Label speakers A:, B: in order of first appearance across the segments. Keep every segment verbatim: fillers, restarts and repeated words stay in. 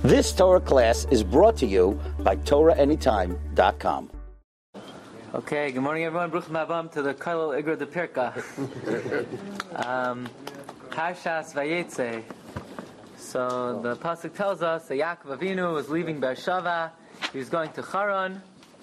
A: This Torah class is brought to you by Torah Anytime dot com.
B: Okay, good morning everyone. Bruch Mabam to the Kollel Igra de Pirka. um, Parshas Vayetze. So the pasuk tells us that Yaakov Avinu was leaving Beersheva. He was going to Haran,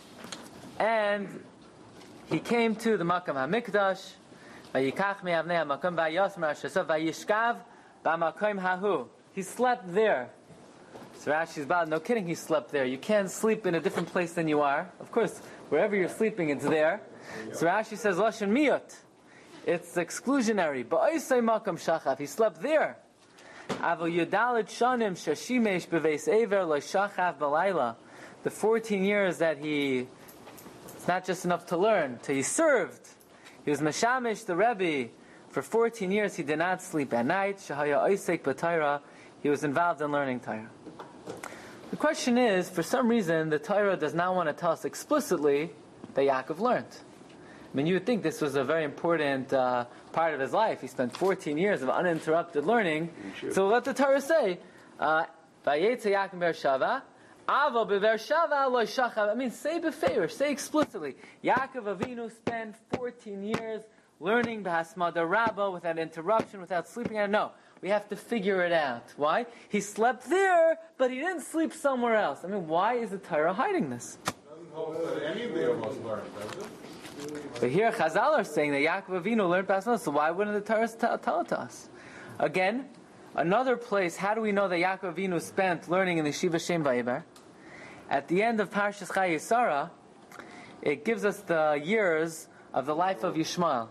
B: and he came to the Makam HaMikdash. Vayikach me'avnei HaMakam vayos merashasav vayishkav b'makom hahu. He slept there. So Rashi's bad. No kidding, he slept there. You can't sleep in a different place than you are. Of course, wherever you're sleeping, it's there. So Rashi says, Lashon miyot. It's exclusionary. Ba'osei makam shachav. He slept there. Avol yudalit shanim shashimesh beveis ever lo shachav balayla. The fourteen years that he, it's not just enough to learn, till he served. He was mashamish the Rebbe. For fourteen years, he did not sleep at night. Shahaya oisek b'Torah. He was involved in learning Torah. The question is, for some reason, the Torah does not want to tell us explicitly that Yaakov learned. I mean, you would think this was a very important uh, part of his life. He spent fourteen years of uninterrupted learning. So let the Torah say, Vayetze Yaakov Beersheva, Avo beBeersheva lo shachav. I mean, say befeirish, say explicitly. Yaakov Avinu spent fourteen years learning B'Hasmada Rabbah without interruption, without sleeping. I know. We have to figure it out. Why? He slept there, but he didn't sleep somewhere else. I mean, why is the Torah hiding this?
C: Any of the Amos learned, does it?
B: But here Chazal are saying that Yaakov Avinu learned Passover, so why wouldn't the Torah tell, tell it to us? Again, another place, how do we know that Yaakov Avinu spent learning in the Yeshiva Shem Vayibar? At the end of Parshas Chayei Sarah, it gives us the years of the life of Yishmael.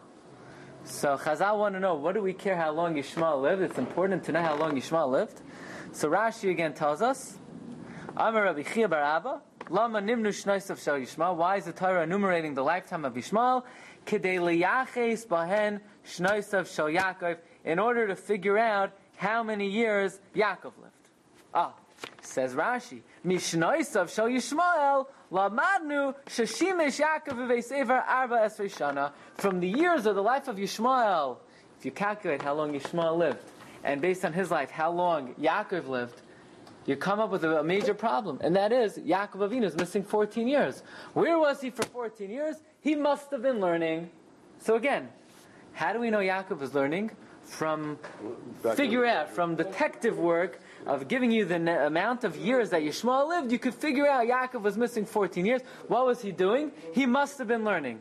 B: So Chazal want to know, what do we care how long Yishmael lived? It's important to know how long Yishmael lived. So Rashi again tells us, Amar Rabbi Chia bar Abba, Lama nimnu shnoisav shel Yishmael. Why is the Torah enumerating the lifetime of Yishmael? Kedei liyaches bahen shnoisav shel Yaakov, in order to figure out how many years Yaakov lived. Ah, says Rashi, Mishnoisav shel Yishmael, Lamadnu sheshimesh Yaakov v'veisever arba esrei shana. From the years of the life of Yishmael, if you calculate how long Yishmael lived, and based on his life, how long Yaakov lived, you come up with a major problem, and that is Yaakov Avinu is missing fourteen years. Where was he for fourteen years? He must have been learning. So again, how do we know Yaakov was learning? From figure out, from detective work of giving you the ne- amount of years that Yishmael lived, you could figure out Yaakov was missing fourteen years. What was he doing? He must have been learning.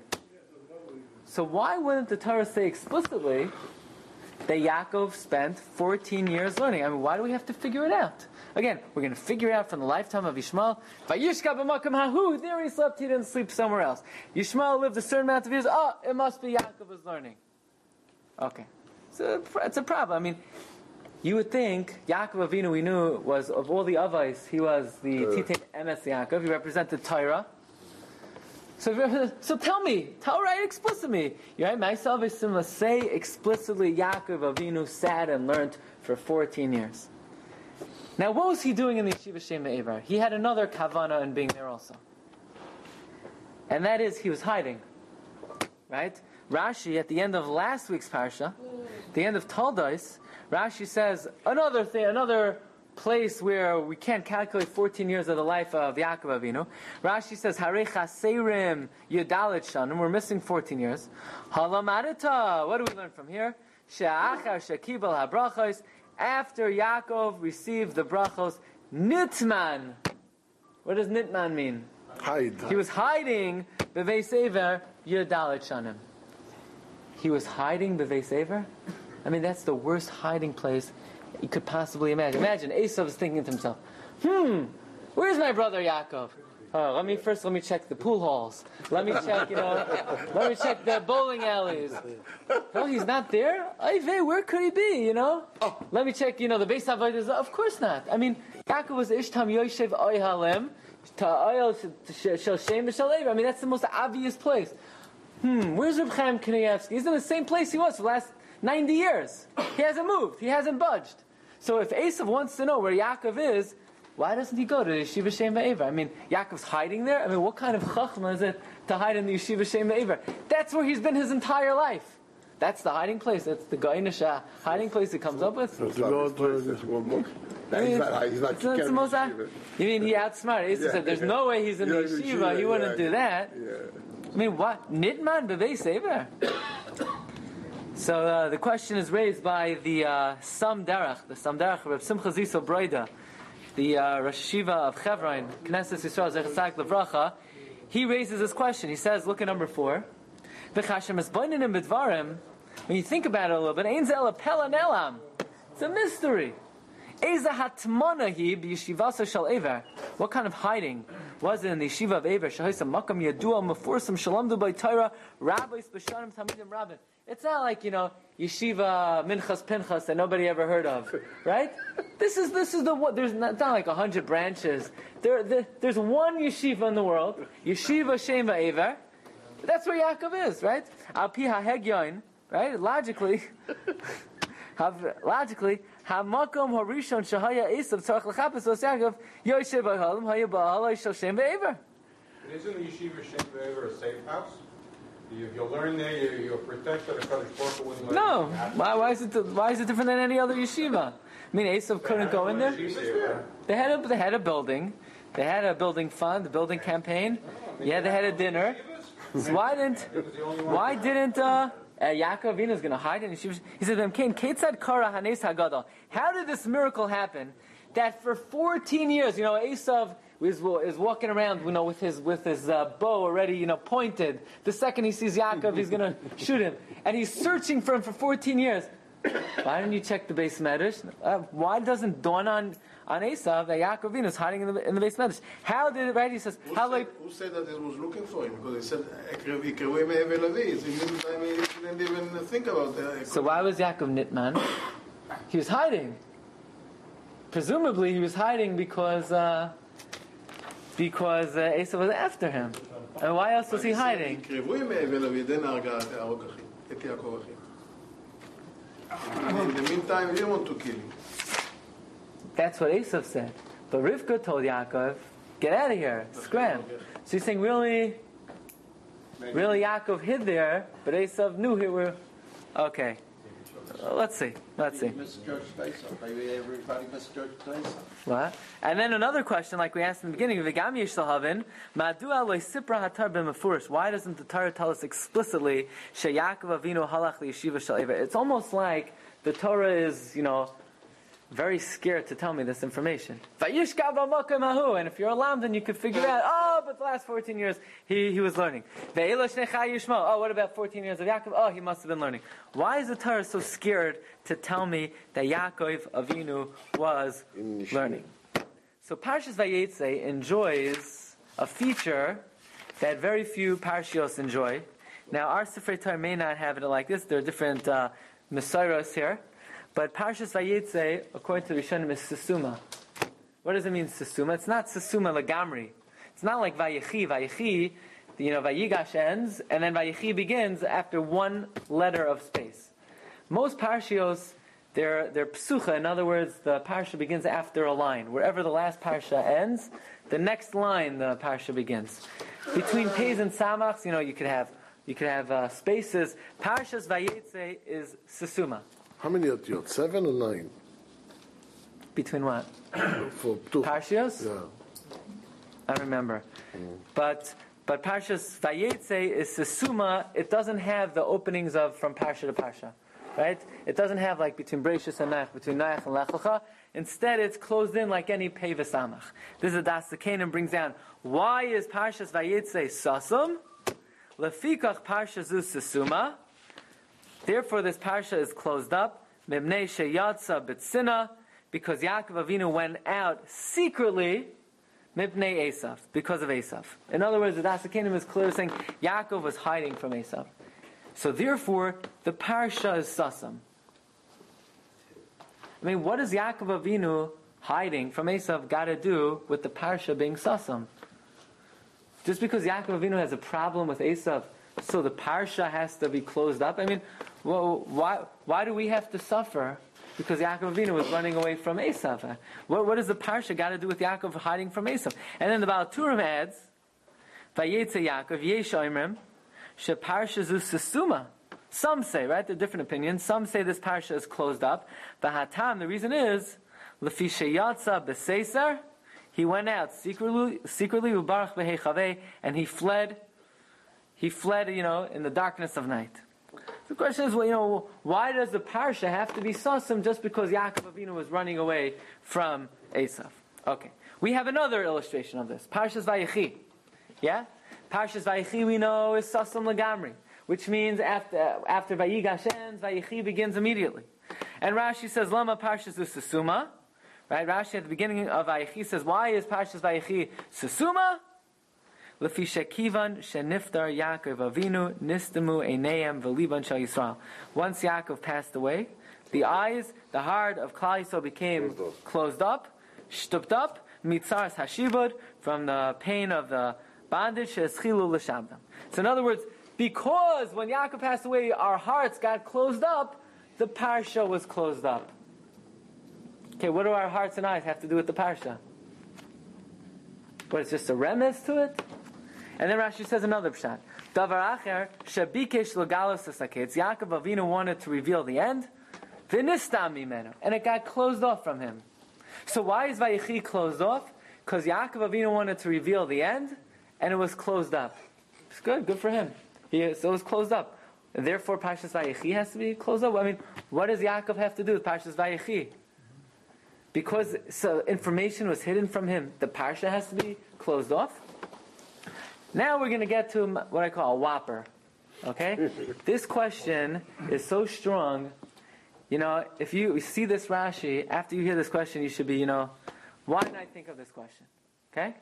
B: So why wouldn't the Torah say explicitly that Yaakov spent fourteen years learning? I mean, why do we have to figure it out? Again, we're going to figure out from the lifetime of Yishmael. Vayishka b'makam hahu, there he slept, he didn't sleep somewhere else. Yishmael lived a certain amount of years. Oh, it must be Yaakov was learning. Okay. So it's a problem. I mean, you would think Yaakov Avinu, we knew, was of all the Avos, he was the Titei Emes Yaakov. He represented Torah. So, so tell me, tell right explicitly. You right? Myself is similar. Say explicitly, Yaakov Avinu sat and learned for fourteen years. Now, what was he doing in the Yeshiva Shem Me'evar? He had another kavana in being there also, and that is he was hiding. Right? Rashi, at the end of last week's parsha, the end of Toldos, Rashi says another thing, another place where we can't calculate fourteen years of the life of Yaakov Avinu. Rashi says, Harei chaserim yudalit shanim. We're missing fourteen years. Halamadita. What do we learn from here? She'achar shekibel habrachos. After Yaakov received the brachos, nitman. What does nitman mean?
D: Hide.
B: He was hiding beveis ever yudalit shanim. He was hiding beveis ever? I mean, that's the worst hiding place you could possibly imagine. Imagine, Esav is thinking to himself, hmm, where's my brother Yaakov? Oh, let me first, let me check the pool halls. Let me check, you know, let me check the bowling alleys. Oh, he's not there? Ayveh, where could he be, you know? Oh. Let me check, you know, the Beis Avodah. Of course not. I mean, Yaakov was Ishtam Yoshev Oyhalem, Ta'ayel Shel Shem V'Shel Ever. I mean, that's the most obvious place. Hmm, where's Reb Chaim Kanievsky? He's in the same place he was for the last ninety years. He hasn't moved. He hasn't budged. So if Esav wants to know where Yaakov is, why doesn't he go to the Yeshiva Shem Va'ever? I mean, Yaakov's hiding there? I mean, what kind of chachma is it to hide in the Yeshiva Shem Va'ever? That's where he's been his entire life. That's the hiding place. That's the Goynish uh, hiding place he comes up with.
D: To go to this one book.
B: I mean,
D: He's not, he's not
B: it's, it's the most,
D: yeshiva.
B: you mean he outsmarted? He
D: Yeah.
B: said, "There's no way he's in
D: Yeah,
B: the yeshiva.
D: yeshiva,
B: He wouldn't
D: yeah,
B: do that."
D: Yeah.
B: I mean, what? Nitman b'vei sever. So uh, the question is raised by the uh, Sam Derech, the Sam Derech Reb Simcha Zisel Broida, the uh, Rosh Yeshiva of Chevron, Knesset Yisrael Zechatzak Levracha. He raises this question. He says, look at number four. V'chashem esboinenim b'dvarim. When you think about it a little bit, ein ze ela pela nelam. It's a mystery. Eza hatmana hi b'yeshivasa shel Ever. What kind of hiding was it in the yeshiva of Ever? Shahisa makam yadua mefursam shalamdu by Torah rabbis b'shanim tamidim rabbin. It's not like, you know, yeshiva Minchas Pinchas that nobody ever heard of, right? This is this is the what. There's not, it's not like a hundred branches. There, there, there's one yeshiva in the world, Yeshiva Shem Va'ever. That's where Yaakov is, right? Al pi ha'hegyon, right? Logically, have, logically, ha'makom harishon shahaya esav tzarich l'chapes os Yaakov yoshev b'halam haya ba'alai shel Shem Va'ever.
C: Isn't the yeshiva Shem V'ever a safe house? You, you'll learn there. You, you'll protect that. Hakadosh Baruch Hu wouldn't let
B: No,
C: anything happen.
B: why, why is it why is it different than any other yeshiva? I mean, Esav couldn't go in there. They had a they had a building, they had a building fund, a building campaign. Yeah, they had a dinner. So why didn't why didn't uh, uh, Yaakov Avinu is going to hide in yeshiva? He said, "Them Cain Ketzad Kara Hanes Hagadol." How did this miracle happen? That for fourteen years, you know, Esav is, is walking around, you know, with his with his uh, bow already, you know, pointed. The second he sees Yaakov, he's going to shoot him, and he's searching for him for fourteen years. Why didn't you check the base medrash? Uh, why doesn't dawn on on Esav that Yaakov Avinu is hiding in the in the base medrash? How did it? Right? He says,
D: Who,
B: how
D: said,
B: like
D: who said that he was looking for him? Because he said, "Ikrevu me'ever Levi." So he didn't, I mean, he didn't even think about that.
B: so? Why was Yaakov Nitman? He was hiding. Presumably, he was hiding because uh, because uh, Esav was after him. And why else was he hiding?
D: Ikrevu me'ever Levi, then Arga Arog Achi, et Yaakov Achi. In the meantime, he didn't want to kill him.
B: That's what Esav said. But Rivka told Yaakov, "Get out of here, scram." So he's saying, really, really, Yaakov hid there, but Esav knew he were. Okay, uh, let's see, let's see.
A: Misjudged Esav. Maybe everybody misjudged Esav.
B: What? And then another question, like we asked in the beginning, V'gam yesh lahavin, Ma'adua lo sipra hatar b'mefurish. Why doesn't the Torah tell us explicitly sheYaakov Avinu halach liyeshiva shel Ever? It's almost like the Torah is, you know, very scared to tell me this information. Vayishkav b'makom hahu, and if you're alarmed, then you could figure out, oh, but the last fourteen years he, he was learning. Ve'elo shnechai yishmo. Oh, what about fourteen years of Yaakov? Oh, he must have been learning. Why is the Torah so scared to tell me that Yaakov Avinu was learning? So Parshas Vayetze enjoys a feature that very few parshios enjoy. Now, our Sifrei Torah may not have it like this. There are different uh, Mesoros here. But Parshas Vayetze, according to the Rishonim, is Sesuma. What does it mean, Sesuma? It's not Sesuma Lagamri. It's not like Vayechi. Vayechi, you know, Vayigash ends, and then Vayechi begins after one letter of space. Most parshios, they're, they're psucha. In other words, the parsha begins after a line. Wherever the last parsha ends, the next line the parsha begins. Between Pez and Samachs, you know, you could have you could have uh, spaces. Parshas Vayetze is Sesuma.
D: How many otiyot? Seven or nine?
B: Between what?
D: For two.
B: Parshios?
D: Yeah.
B: I remember. Mm. But but Parshas Vayetze is Sesuma. It doesn't have the openings of from Parsha to Parsha. Right? It doesn't have like between Bereishis and Noach, between Noach and Lech Lecha. Instead, it's closed in like any Pei V'Samach. This is Das Canaan brings down. Why is Parshas Vayetze Sasum? Lefikach Parsha Zu Sesuma. Therefore, this parsha is closed up. Mibnei sheyatsa b'tzina, because Yaakov Avinu went out secretly. Mibnei Esav, because of Esav. In other words, the Das Kingdom is clearly saying Yaakov was hiding from Esav. So therefore, the parsha is sasam. I mean, what does Yaakov Avinu hiding from Esav got to do with the parsha being sasam? Just because Yaakov Avinu has a problem with Esav, so the parsha has to be closed up? I mean, well, why why do we have to suffer because Yaakov Avinu was running away from Esav? What, what does the parsha got to do with Yaakov hiding from Esav? And then the Baal Turim adds, Vayetze Yaakov yesh oimrim she parsha zu sesuma. Some say, right, there are different opinions. Some say this parsha is closed up. V'hatam, the reason is, Lefi sheyatza b'seiser, he went out secretly, secretly ubarach b'hechaveh, and he fled, he fled, you know, in the darkness of night. The question is, well, you know, why does the parsha have to be sasim just because Yaakov Avinu was running away from Esav? Okay. We have another illustration of this. Parshas Vayechi. Yeah? Parshas Vayechi we know is sasim lagamri, which means after after Vayigash ends, Vayechi begins immediately. And Rashi says, Lama Parshas Susuma. Right? Rashi at the beginning of Vayechi says, why is Parshas Vayechi Susuma? Lefi shekivan sheniftar Yaakov Avinu nistamu einayim v'liban shel Yisrael. Once Yaakov passed away, the eyes, the heart of Klal Yisrael became closed, closed up, shtupped up, mitzaras hashibud, from the pain of the bondage, she'eschilu l'shabdam. So in other words, because when Yaakov passed away, our hearts got closed up, the parsha was closed up. Okay, what do our hearts and eyes have to do with the parsha? What, it's just a remez to it? And then Rashi says another pshat. Davar acher shabikesh logalos asaketz. Yaakov Avinu wanted to reveal the end. V'nistam mimenu, and it got closed off from him. So why is Vayechi closed off? Because Yaakov Avinu wanted to reveal the end, and it was closed up. It's good, good for him. He, so it was closed up. And therefore, Parshas Vayechi has to be closed up. I mean, what does Yaakov have to do with Parshas Vayechi? Because so information was hidden from him, the parsha has to be closed off. Now we're going to get to what I call a whopper. Okay? This question is so strong. You know, if you see this Rashi, after you hear this question, you should be, you know, why did I think of this question? Okay?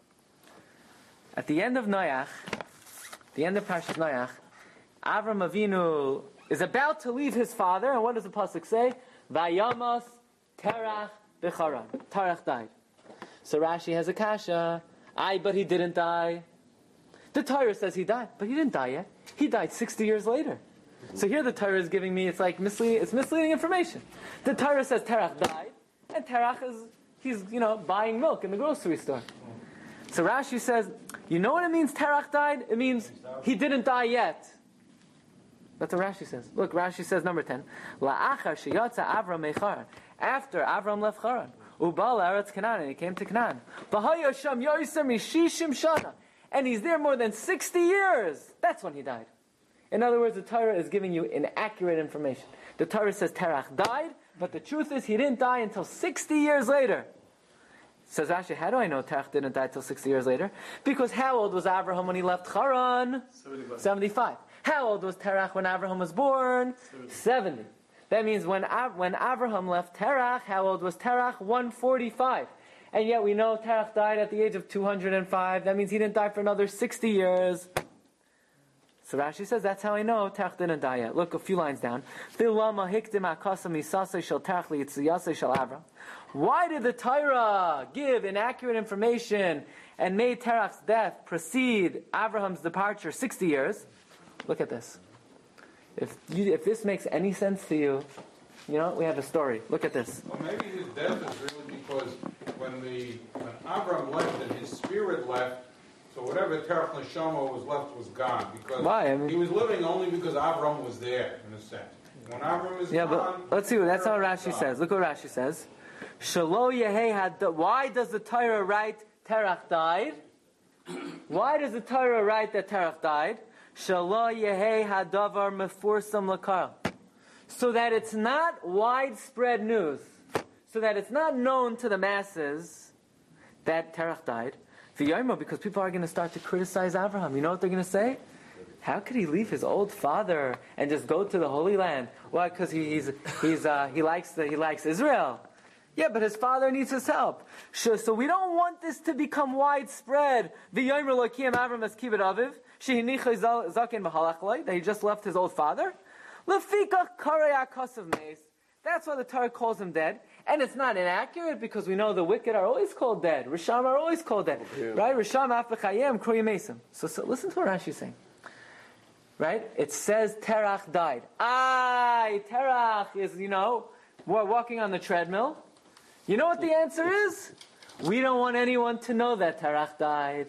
B: At the end of Noach, the end of Parshas Noach, Avram Avinu is about to leave his father, and what does the pasuk say? Vayamas Terach b'Charan. Terach died. So Rashi has a kasha. Aye, but he didn't die. The Torah says he died, but he didn't die yet. He died sixty years later. So here the Torah is giving me, it's like misleading, it's misleading information. The Torah says Terach died, and Terach is, he's, you know, buying milk in the grocery store. So Rashi says, you know what it means Terach died? It means he didn't die yet. That's what Rashi says. Look, Rashi says number ten. La'achar sheyatza Avram mecharan. After Avram left Charan. Ubal eretz Canaan, and he came to Canaan. B'haya sham yoser mishishim shana. And he's there more than sixty years. That's when he died. In other words, the Torah is giving you inaccurate information. The Torah says Terach died, but the truth is he didn't die until sixty years later. Says Rashi, how do I know Terach didn't die until sixty years later? Because how old was Abraham when he left Haran?
D: seventy-five.
B: seventy-five. How old was Terach when Abraham was born? seventy. seventy. That means when Ab- when Abraham left Terach, how old was Terach? one forty-five. And yet we know Terach died at the age of two hundred five. That means he didn't die for another sixty years. So Rashi says, that's how I know Terach didn't die yet. Look a few lines down. Why did the Torah give inaccurate information and made Terach's death precede Abraham's departure sixty years? Look at this. If you, if this makes any sense to you, you know, we have a story. Look at this.
C: Well, maybe his death is really because when the when Avram left and his spirit left, so whatever Terach Neshama was left was gone. Because
B: Why? I mean,
C: he was living only because Avram was there, in a sense. When Avram is
B: yeah,
C: gone...
B: but let's see. That's how
C: Terach is
B: Rashi
C: gone.
B: says. Look what Rashi says. Shelo Yehei had. Why does the Torah write Terach died? Why does the Torah write that Terach died? Shelo Yehei hadavar mefursam lakar. So that it's not widespread news. So that it's not known to the masses that Terach died. V'yomer, because people are going to start to criticize Abraham. You know what they're going to say? How could he leave his old father and just go to the Holy Land? Why? Because he, he's he's uh, he likes the, he likes Israel. Yeah, but his father needs his help. So, so we don't want this to become widespread. V'yomer lokiem Avram es kibud aviv shehinicha zaken b'halach loi, that he just left his old father. Lefikach karei akasav meis. That's why the Torah calls him dead. And it's not inaccurate because we know the wicked are always called dead. Risham are always called dead. Yeah. Right? Risham afechayim kroyim mesim. So, so listen to what Rashi is saying. Right? It says Terach died. Aye, Terach is, you know, we're walking on the treadmill. You know what the answer is? We don't want anyone to know that Terach died.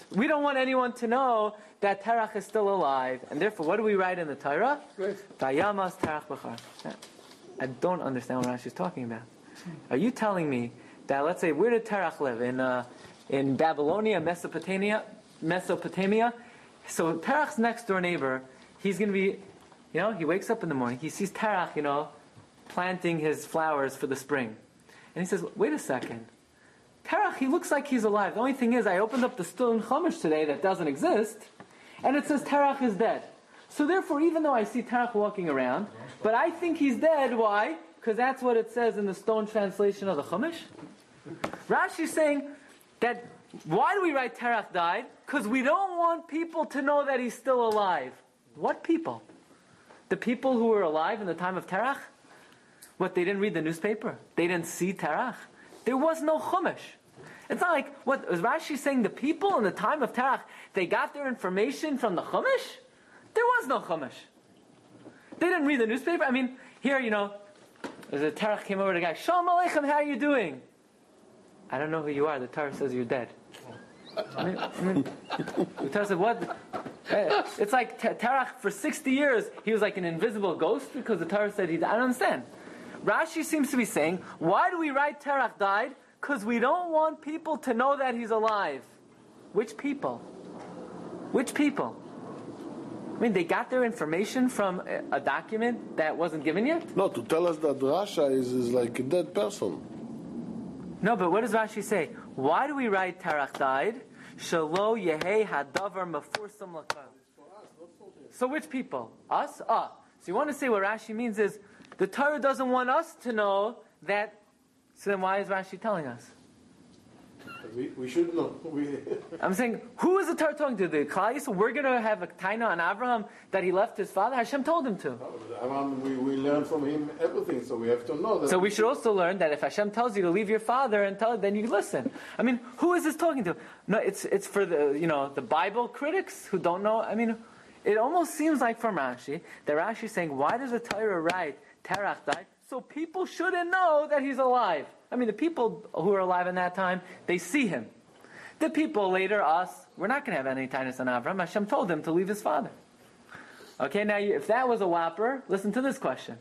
B: we don't want anyone to know that Terach is still alive. And therefore, what do we write in the Torah? Vayamas Terach b'char. I don't understand what Rashi's talking about. Are you telling me that, let's say, where did Terach live? In uh, in Babylonia, Mesopotamia? Mesopotamia? So Terach's next door neighbor, he's going to be, you know, he wakes up in the morning, he sees Terach, you know, planting his flowers for the spring. And he says, wait a second. Terach, he looks like he's alive. The only thing is, I opened up the stool in Chumash today that doesn't exist, and it says Terach is dead. So therefore, even though I see Terach walking around, but I think he's dead, why? Because that's what it says in the stone translation of the Chumash. Rashi's saying that, why do we write Terach died? Because we don't want people to know that he's still alive. What people? The people who were alive in the time of Terach? What, they didn't read the newspaper? They didn't see Terach? There was no Chumash. It's not like, what, is Rashi saying the people in the time of Terach, they got their information from the Chumash? There was no Chumash. They didn't read the newspaper. I mean, here, you know, as a Terach came over to the guy, Shalom Aleichem, how are you doing? I don't know who you are. The Torah says you're dead. I mean, I mean, the Torah said, what? It's like Terach, for sixty years, he was like an invisible ghost because the Torah said he died. I don't understand. Rashi seems to be saying, why do we write Terach died? Because we don't want people to know that he's alive. Which people? Which people? I mean, they got their information from a, a document that wasn't given yet?
E: No, to tell us that Rasha is, is like a dead person.
B: No, but what does Rashi say? Why do we write Terach died? Shelo yehei hadavar mefursam lakal. So which people? Us? Ah. So you want to say what Rashi means is, the Torah doesn't want us to know that, so then why is Rashi telling us?
D: We, we should know. We
B: I'm saying, who is the Torah talking to? The Klal Yisrael? We're going to have a taina on Abraham that he left his father? Hashem told him to.
D: Abraham, we, we learn from him everything, so we have to know that.
B: So we should also learn that if Hashem tells you to leave your father and tell, then you listen. I mean, who is this talking to? No, it's it's for the you know the Bible critics who don't know. I mean, it almost seems like from Rashi that Rashi is saying, why does the Torah write Terach died? So people shouldn't know that he's alive. I mean, the people who are alive in that time, they see him. The people later, us, we're not going to have any tinus on Avram. Hashem told him to leave his father. Okay, now you, if that was a whopper, listen to this question.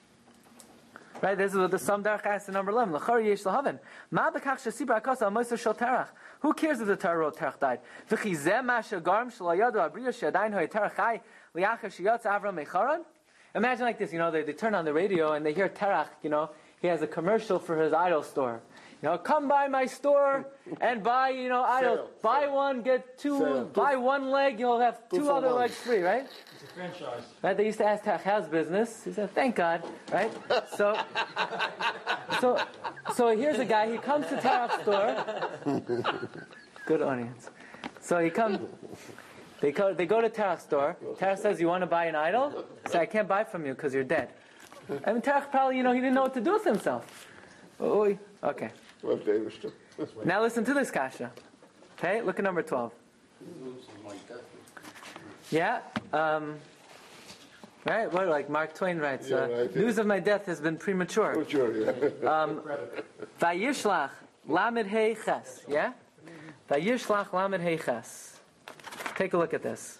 B: Right, this is what the Sam Derech asks in number eleven. L'char yesh lahaven. Ma b'kach shesibra akasa al-moser shel Terach. Who cares if the Torah wrote Terach died? V'chi zeh ma shegarm shel hayadu abriya she'adayin hoy Terach chai li'achar sheyatz Avram mecharan. Imagine like this, you know, they, they turn on the radio and they hear Terach, you know, he has a commercial for his idol store. You know, come by my store and buy, you know, idol. Buy sale. One, get two, sale. Buy two. One leg, you'll have two, two other one. Legs free, right?
F: It's a franchise.
B: Right? They used to ask Terach, how's business? He said, thank God, right? So, so, so here's a guy, he comes to Terach's store. Good audience. So he comes... They go, they go to Terach's store. Terach says, you want to buy an idol? He says, I can't buy from you because you're dead. I mean, Terach probably, you know, he didn't know what to do with himself. Oh, okay. Now listen to this, Kasha. Okay, look at number twelve. Yeah? Um, right? What, like Mark Twain writes, uh, yeah, right, news yeah. of my death has been premature. Premature, yeah. um, Vayishlach lamed hei ches. Yeah? Vayishlach lamed hei ches. Take a look at this.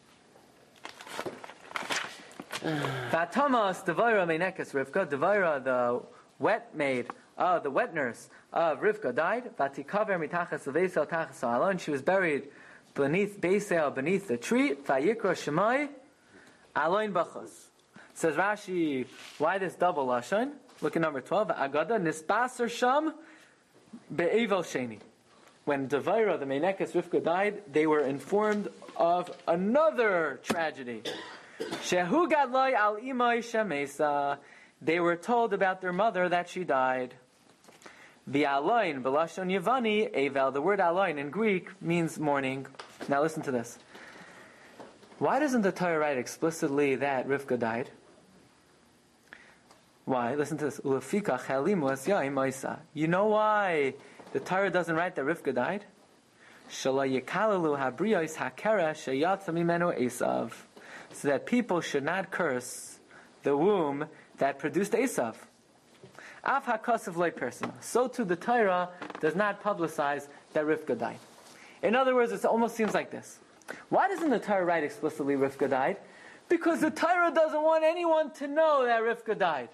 B: Vatamas Devaira Meinekes Rivka. Devaira, the wet maid, uh, the wet nurse of Rivka, died. Vatikaver mitachas leveisel tachas alon. She was buried beneath Beisel, beneath the tree. Vayikra Shemai Aloin Bachos. Says Rashi, why this double lashon? Look at number twelve. Agada Nisbaser Sham Be'evel Sheni. When Devaira, the Meinekes Rivka, died, they were informed of another tragedy. Shehu gadloi al imai shemesa. They were told about their mother that she died. The aloin, belashon yavani, evel. The word aloin in Greek means mourning. Now listen to this. Why doesn't the Torah write explicitly that Rivka died? Why? Listen to this. Ulafika chalimu es yaim oisa. You know why the Torah doesn't write that Rivka died? Shala yekalalu habriyos hakera sheyatza mimenu Esav. So that people should not curse the womb that produced Esav. Af hakasav loy person. So too the Torah does not publicize that Rivka died. In other words, it almost seems like this. Why doesn't the Torah write explicitly Rivka died? Because the Torah doesn't want anyone to know that Rivka died.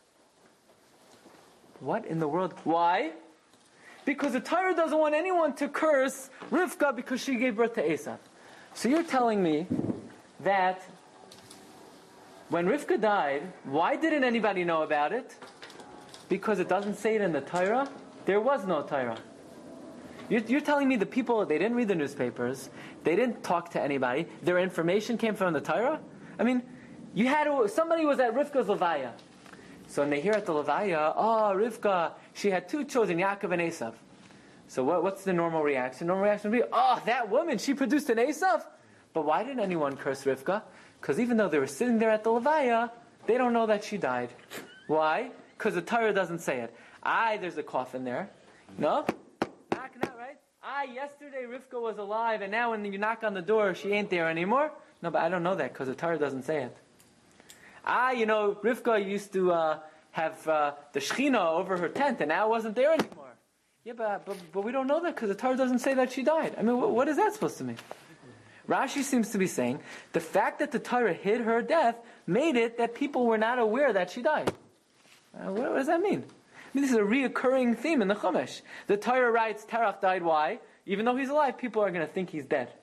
B: What in the world? Why? Because the Torah doesn't want anyone to curse Rivka because she gave birth to Esav. So you're telling me that when Rivka died, why didn't anybody know about it? Because it doesn't say it in the Torah? There was no Torah. You're, you're telling me the people, they didn't read the newspapers, they didn't talk to anybody, their information came from the Torah? I mean, you had to, somebody was at Rivka's Levaya. So when they hear at the Levaya, oh, Rivka, she had two children, Yaakov and Esav. So what, what's the normal reaction? Normal reaction would be, oh, that woman, she produced an Esav? But why didn't anyone curse Rivka? Because even though they were sitting there at the Levaya, they don't know that she died. Why? Because the Torah doesn't say it. Aye, there's a coffin there. No? Knock, knock, right? Aye, yesterday Rivka was alive, and now when you knock on the door, she ain't there anymore. No, but I don't know that because the Torah doesn't say it. Ah, you know, Rivka used to uh, have uh, the Shechina over her tent, and now it wasn't there anymore. Yeah, but, but, but we don't know that because the Torah doesn't say that she died. I mean, what, what is that supposed to mean? Rashi seems to be saying the fact that the Torah hid her death made it that people were not aware that she died. Uh, what, what does that mean? I mean, this is a reoccurring theme in the Chumash. The Torah writes, Terach died. Why? Even though he's alive, people are going to think he's dead.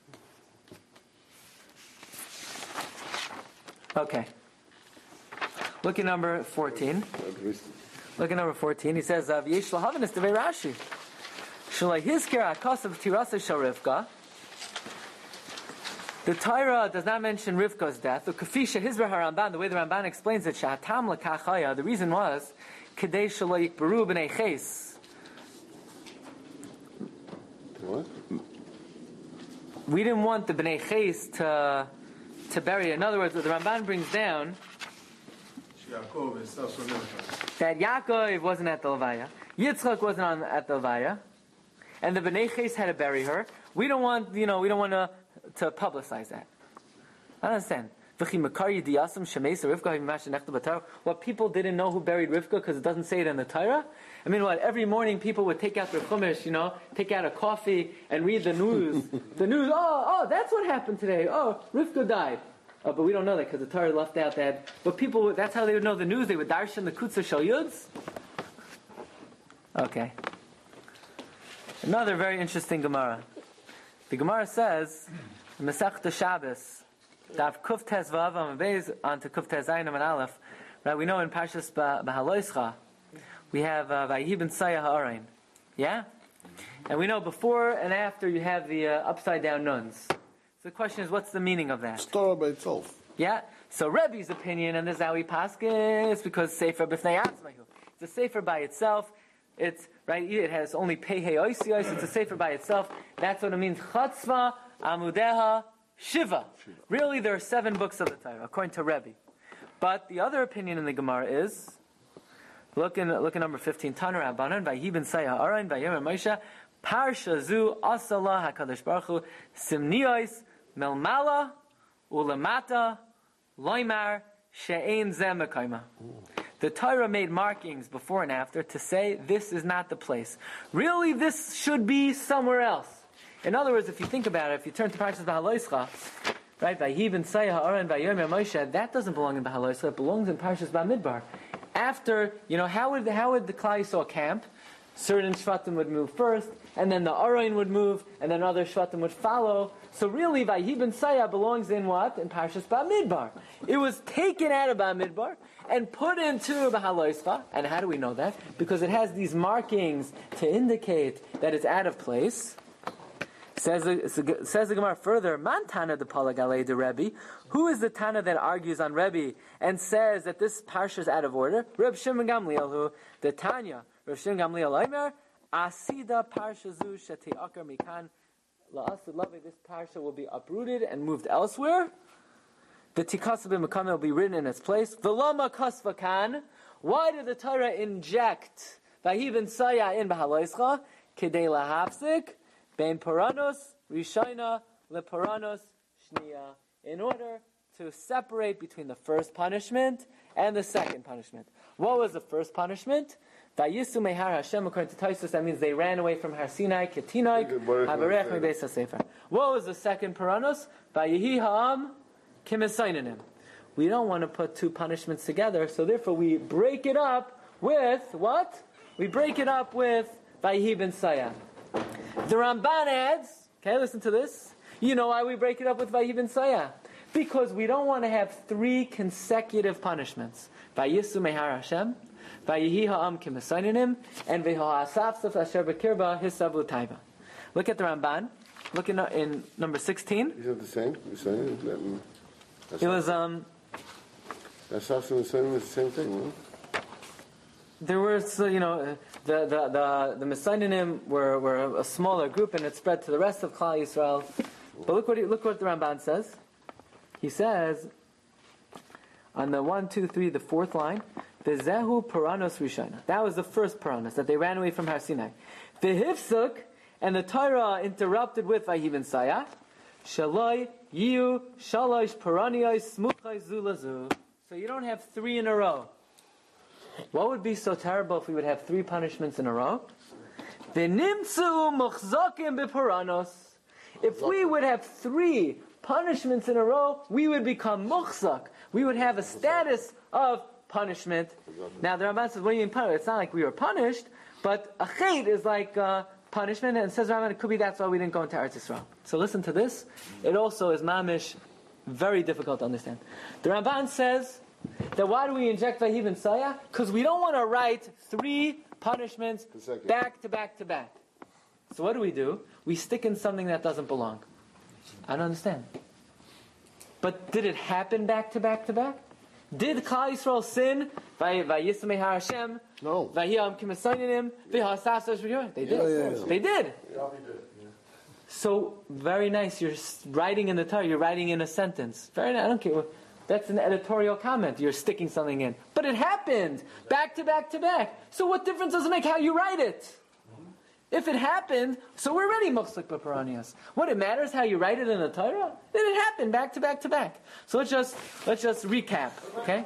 B: Okay. Look at number fourteen. Look at number fourteen. He says, "V'yesh lahavenis devei Rashi. Shalai hizkir hakasav tirasa shel Rivka." The Torah does not mention Rivka's death. The Kafisha Hizbar HaRamban, the way the Ramban explains it, Shahatam lekachaya. The reason was Kedei shalai yikbaru b'nei ches.
E: What?
B: We didn't want the b'nei ches to to bury it. In other words, what the Ramban brings down that Yaakov wasn't at the Levaya, Yitzchak wasn't on, at the Levaya, and the Bnei Ches had to bury her. We don't want, you know, we don't want to to publicize that. I understand. What people didn't know who buried Rivka because it doesn't say it in the Torah. I mean, what every morning people would take out their chumash, you know, take out a coffee and read the news. the news. Oh, oh, that's what happened today. Oh, Rivka died. Oh, but we don't know that because the Torah left out that. But people, that's how they would know the news. They would darshan the Kutzah Shel Yuds. Okay. Another very interesting Gemara. The Gemara says, Masechta Shabbos, Daf Kuf Tes Vav Amud Beis onto Kuf Tes Zayin Amud Aleph. Right, we know in Parshas Behaloischa we have Vayihi ben Saya Ha'arain. Yeah, and we know before and after you have the uh, upside down nuns. So the question is, what's the meaning of that?
E: It's Torah by itself.
B: Yeah. So Rebbe's opinion, and this is how he passes, because Sefer B'fnei Atzmahu. It's a Sefer by itself. It's right. It has only Pei Hei Oisios. It's a Sefer by itself. That's what it means. Chatzva Amudeha Shiva. Really, there are seven books of the Torah, according to Rebbe. But the other opinion in the Gemara is, look in look at number fifteen. Taner Rabbanan Vayihi ben Saya Ha'arain Vayomer Moshe Parsha Zu Asala Hakadosh Baruch Hu Simnios Melmala Ulamata Loimar She'ein Zeh Mekayma. The Torah made markings before and after to say this is not the place. Really, this should be somewhere else. In other words, if you think about it, if you turn to Parshas Behaloischa, right, Vayihi ben Saya Ha'arain Vayomer Moshe, that doesn't belong in Behaloischa. It belongs in Parshas Bamidbar. After, you know, how would how would the Klal Yisrael camp? Certain Shvatim would move first, and then the Arain would move, and then other Shvatim would follow. So really, Vayihi ben Saya belongs in what? In Parshas Bamidbar. It was taken out of Bamidbar and put into Behaloischa. And how do we know that? Because it has these markings to indicate that it's out of place. Says the, says the Gemara further, Man Tana de Palagale de Rebbe. Who is the Tana that argues on Rebbe and says that this parsha is out of order? Reb Shimon Gamliel, who the Tanya, Reb Shimon Gamliel Omer, Asida parsha zu sheti akar mikan la'asid lave. This parsha will be uprooted and moved elsewhere. The Tikasa b'Mekame will be written in its place. V'lama kasvakan. Why did the Torah inject Vayihi ben Saya in Behaloischa? Kedei lahafsik ben paranos rishayna leparanos shniya. In order to separate between the first punishment and the second punishment. What was the first punishment? Vayisu mehar Hashem, according to Taisus, that means they ran away from Har Sinai, Ketinai, Haberech Mebeis HaSefer. What was the second paranos? Vayihi ha'am kimesainanim. We don't want to put two punishments together, so therefore we break it up with what? We break it up with Vayihi ben Saya. The Ramban adds, okay, listen to this. You know why we break it up with Vayihi ben Saya? Because we don't want to have three consecutive punishments. Vayisu mehar Hashem, Vayihi ha'am kimesainanim, and V'ha'asafsaf asher b'kirba hisav l'taiva. Look at the Ramban. Look in, in number sixteen.
E: Is it the same? The same?
B: It was, um...
E: That's also the same, the same thing, no?
B: There was, uh, you know, the the the, the Mesainim were, were a smaller group, and it spread to the rest of Klal Yisrael. But look what he, look what the Ramban says. He says, on the one, two, three, the fourth line, V'zehu paranos rishona. That was the first paranos, that they ran away from Har Sinai. V'hifsuk, and the Torah interrupted with Vayihi ben Saya, Shaloi yiu shalosh paraniyos smuchai zulazu. So you don't have three in a row. What would be so terrible if we would have three punishments in a row? V'nimtzu muchzakim b'paranos. If we would have three punishments in a row, we would become muchzak. We would have a status of punishment. Now the Ramban says, what do you mean punished? It's not like we were punished, but a chet is like uh, punishment, and it says Ramban, it could be that's why we didn't go into Eretz Yisrael. So listen to this. It also is mamish very difficult to understand. The Ramban says that why do we inject Vayihi ben Saya? Because we don't want to write three punishments back to back to back. So what do we do? We stick in something that doesn't belong. I don't understand. But did it happen back to back to back? Did Klal Yisrael sin? Vayisu mehar Hashem.
E: No.
B: Vayiham kimesainanim. V'ha'asafsaf asher. They did.
E: Yeah, yeah, yeah.
B: They did. So very nice. You're writing in the Torah. You're writing in a sentence. Very nice. I don't care. That's an editorial comment. You're sticking something in. But it happened back to back to back. So what difference does it make how you write it? If it happened, so we're already muchzik b'paranias. What it matters how you write it in the Torah? Then it happened back to back to back. So let's just let's just recap. Okay?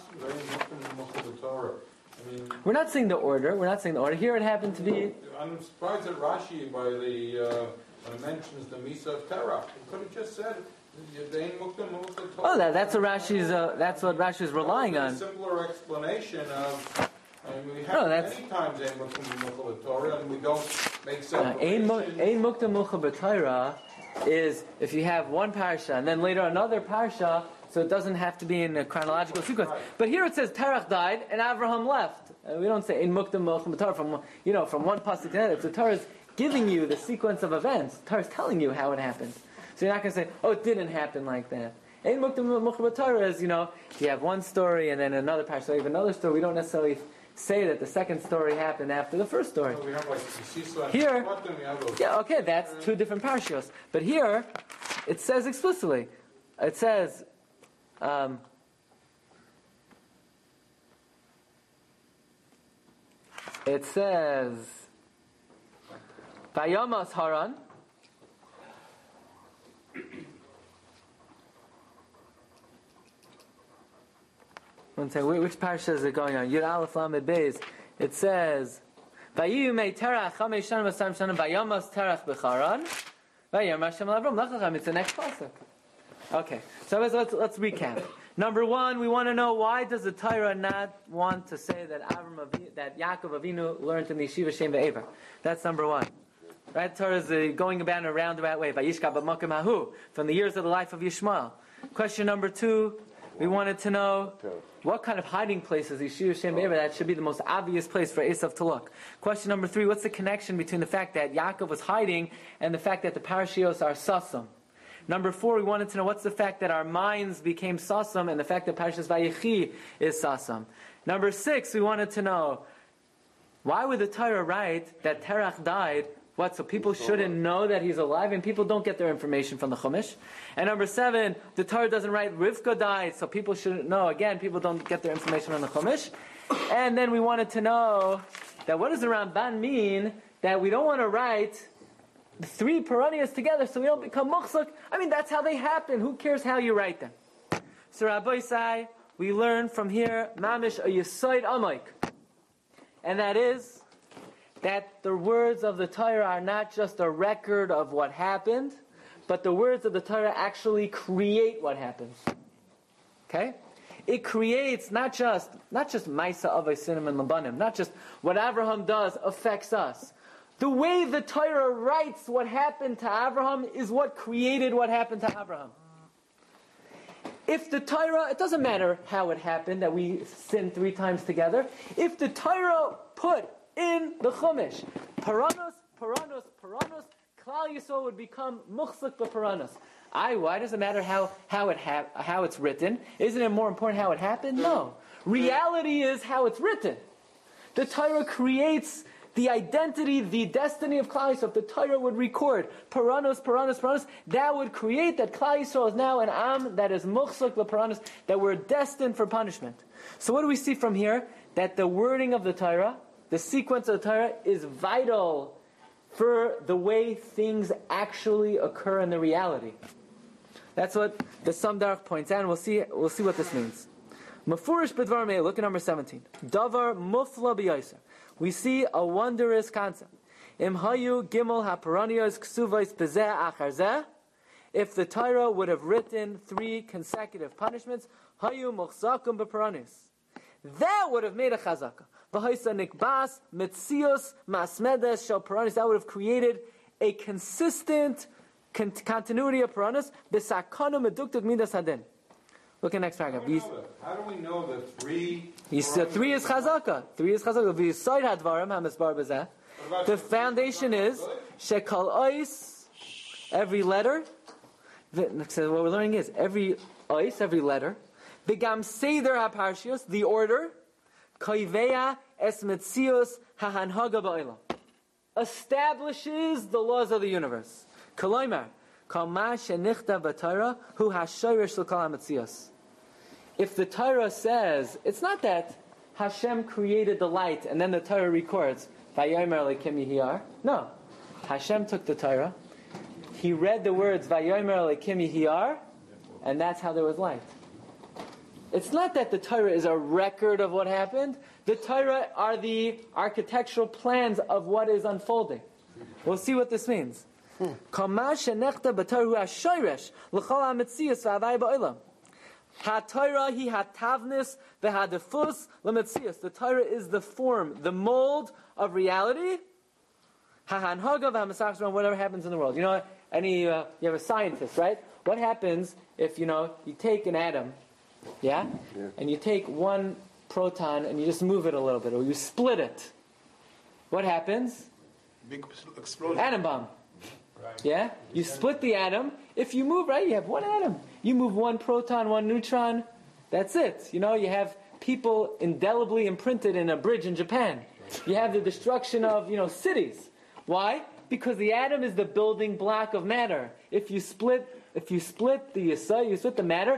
B: We're not saying the order. We're not saying the order. Here it happened to be.
C: I'm surprised at Rashi by the uh, when it mentions the Misa of Terach. It could have just said.
B: Oh, that, that's what Rashi's. Uh, that's what Rashi's relying on.
C: A simpler explanation of. I mean, we have
B: no, that's,
C: many times Ein Mukta Muchal Torah, and we don't make sense.
B: Ein Mukta Muchal Torah is if you have one parsha and then later another parsha, so it doesn't have to be in a chronological sequence. Right. But here it says Terach died and Avraham left. Uh, we don't say Ein Mukta Muchal Torah from you know from one pasuk to another. So Torah is giving you the sequence of events. Torah is telling you how it happened. So you're not going to say, oh, it didn't happen like that. Ein Mukta Muchal Torah is, you know, you have one story and then another parsha, so you have another story. We don't necessarily say that the second story happened after the first story.
C: So we have like
B: here, yeah, okay, that's two different parashos. But here, it says explicitly, it says, um, it says, Vayamas Haran. One second, which parasha is it going on? Yud Aleph Lamed Beis. It says, "Vayiyu mei terach chamesh shanim v'sam shanim vayamas terach b'charan vayam Hashem l'Avram lachachem." It's the next pasuk. Okay, so let's, let's let's recap. Number one, we want to know why does the Torah not want to say that Avram Avinu, that Yaakov Avinu learned in the Yeshiva Shem Ve'ever? That's number one. Right? Torah is uh, going about in a roundabout way. Vayishka b'makom hahu, from the years of the life of Yishmael. Question number two, we wanted to know what kind of hiding place is Yeshiva Shem Ve'ever? That should be the most obvious place for Esav to look. Question number three, what's the connection between the fact that Yaakov was hiding and the fact that the parashios are sasam? Number four, we wanted to know what's the fact that our minds became sasam and the fact that Parashas Vayechi is sasam. Number six, we wanted to know why would the Torah write that Terach died? What, so people shouldn't know that he's alive and people don't get their information from the Chumash? And number seven, the Torah doesn't write Rivka died, so people shouldn't know. Again, people don't get their information from the Chumash. And then we wanted to know that what does the Ramban mean that we don't want to write the three Paranias together so we don't become muchzak? I mean, that's how they happen. Who cares how you write them? So Rabbi Isai, we learn from here, Mamish a Yisoid Amoik. and that is that the words of the Torah are not just a record of what happened, but the words of the Torah actually create what happens. Okay? It creates not just not just Maisa Avos Sinim and Labanim, not just what Avraham does affects us. The way the Torah writes what happened to Avraham is what created what happened to Avraham. If the Torah, it doesn't matter how it happened that we sinned three times together. If the Torah put in the Chumash, Paranos, Paranos, Paranos, Klal Yisrael would become Muchzik b'Paranos. I, why does it matter how, how, it ha- how it's written? Isn't it more important how it happened? No. Reality is how it's written. The Torah creates the identity, the destiny of Klal Yisrael. If the Torah would record Paranos, Paranos, Paranos, that would create that Klal Yisrael is now an Am that is Muchzik b'Paranos, that we're destined for punishment. So what do we see from here? That the wording of the Torah, the sequence of the Torah, is vital for the way things actually occur in the reality. That's what the Samdarach points out, and we'll see, we'll see what this means. Mefurish b'dvar me'eh, look at number seventeen. Davar mufla b'yaiser. We see a wondrous concept. Im hayu gimel haparaniyos ksuvais bezeh achar zeh. If the Torah would have written three consecutive punishments, hayu muchzakum b'paraniyos. That would have made a chazaka. V'haisa nikbas mitzios masmedes shel paraniyos. That would have created a consistent Con- continuity of Puranas, the sakana meduktat midas hadin. Look at next paragraph.
C: How do we know that? How do we know that three?
B: He said three is chazaka. Three is chazaka. V'yisayid hadvarim hamisbar b'zeh. The foundation is shekal ois. Every letter. The, so what we're learning is every ois, every letter. Begam seder haparshios, the order. Koiveya es metzios hahanhaga ba'olam. Establishes the laws of the universe. Koloimar, kama shenichta b'Torah hu hashayrish l'kol hametzios. If the Torah says, it's not that Hashem created the light and then the Torah records, Vayomer Elokim Yihiyar. No. Hashem took the Torah, He read the words, Vayomer Elokim Yihiyar, and that's how there was light. It's not that the Torah is a record of what happened. The Torah are the architectural plans of what is unfolding. We'll see what this means. Kama shenechta b'Torah hu hashayresh l'chol hametzios v'havai ba'olam. Ha-Torah hi hatavnis v'hadefus l'metzios. The Torah is the form, the mold of reality. Ha-hanhaga v'hamasachron, whatever happens in the world. You know, any uh, you have a scientist, right? What happens if, you know, you take an atom, yeah? yeah, and you take one proton and you just move it a little bit, or you split it. What happens?
D: Big explosion.
B: Atom bomb.
C: Right.
B: Yeah? You split the atom. If you move, right, you have one atom. You move one proton, one neutron, that's it. You know, you have people indelibly imprinted in a bridge in Japan. You have the destruction of, you know, cities. Why? Because the atom is the building block of matter. If you split, if you split the yesod, you split the matter,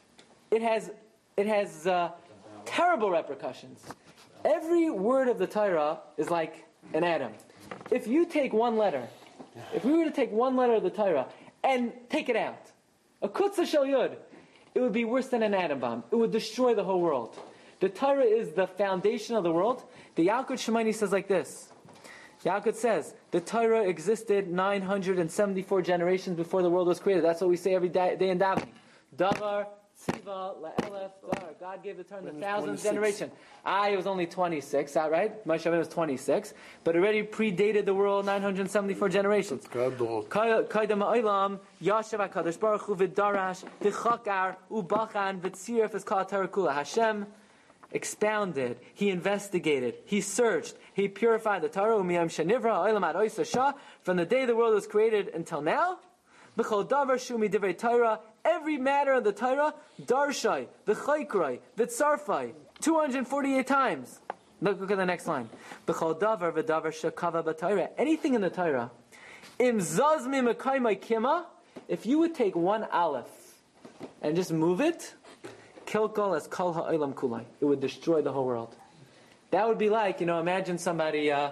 B: it has, it has uh, terrible repercussions. Every word of the Torah is like an atom. If you take one letter, if we were to take one letter of the Torah and take it out, a kutzah shel yud, it would be worse than an atom bomb. It would destroy the whole world. The Torah is the foundation of the world. The Yalkut Shemaini says like this. Yalkut says, the Torah existed nine hundred seventy-four generations before the world was created. That's what we say every day, day in davening. Davar, Tziva, La'elef, Dar. God gave the Torah in the thousandth generation. I was only twenty-six, that right? Moshe Rabbeinu was twenty-six, but already predated the world nine hundred seventy-four generations. Kaidam ha'olam, Yashav HaKadosh Baruch Hu v'darash, v'chakar, u'bachan, v'tziref es kol ha'Torah kula. Hashem expounded, He investigated, He searched, He purified the Torah, u'miyam shenivra ha'olam ad ois ha'shah, from the day the world was created until now. B'chol davar shumi divrei Torah, every matter of the Torah, darshai, v'chaikroi, v'tzarfai, two hundred forty-eight times. Look, look at the next line. B'chol davar v'davar shekava b'Torah, anything in the Torah, im zazmi mekaymai kima, if you would take one aleph and just move it, kilkol as kol ha'olam kulai, it would destroy the whole world. That would be like, you know, imagine somebody, uh,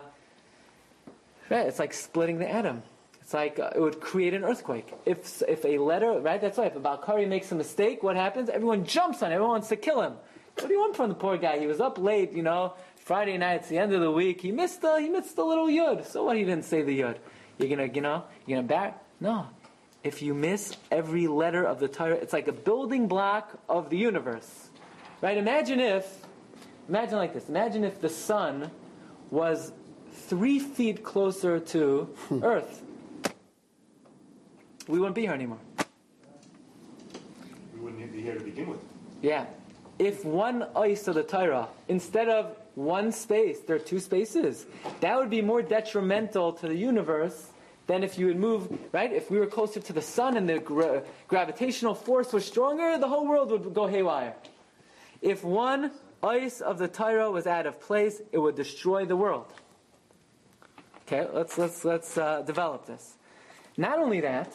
B: right, it's like splitting the atom. It's like, uh, it would create an earthquake. If if a letter, right, that's right, if a Balkari makes a mistake, what happens? Everyone jumps on it, everyone wants to kill him. What do you want from the poor guy? He was up late, you know, Friday night, it's the end of the week. He missed the, he missed the little yud. So what? He didn't say the yud. You're gonna, you know, you're gonna back? No. If you miss every letter of the Torah, it's like a building block of the universe, right? Imagine if, imagine like this. Imagine if the sun was three feet closer to Earth. We wouldn't be here anymore.
F: We wouldn't be here to begin with.
B: Yeah. If one ice of the Torah, instead of one space, there are two spaces, that would be more detrimental to the universe than if you would move, right? If we were closer to the sun and the gra- gravitational force was stronger, the whole world would go haywire. If one ice of the Torah was out of place, it would destroy the world. Okay, let's let's let's uh, develop this. Not only that,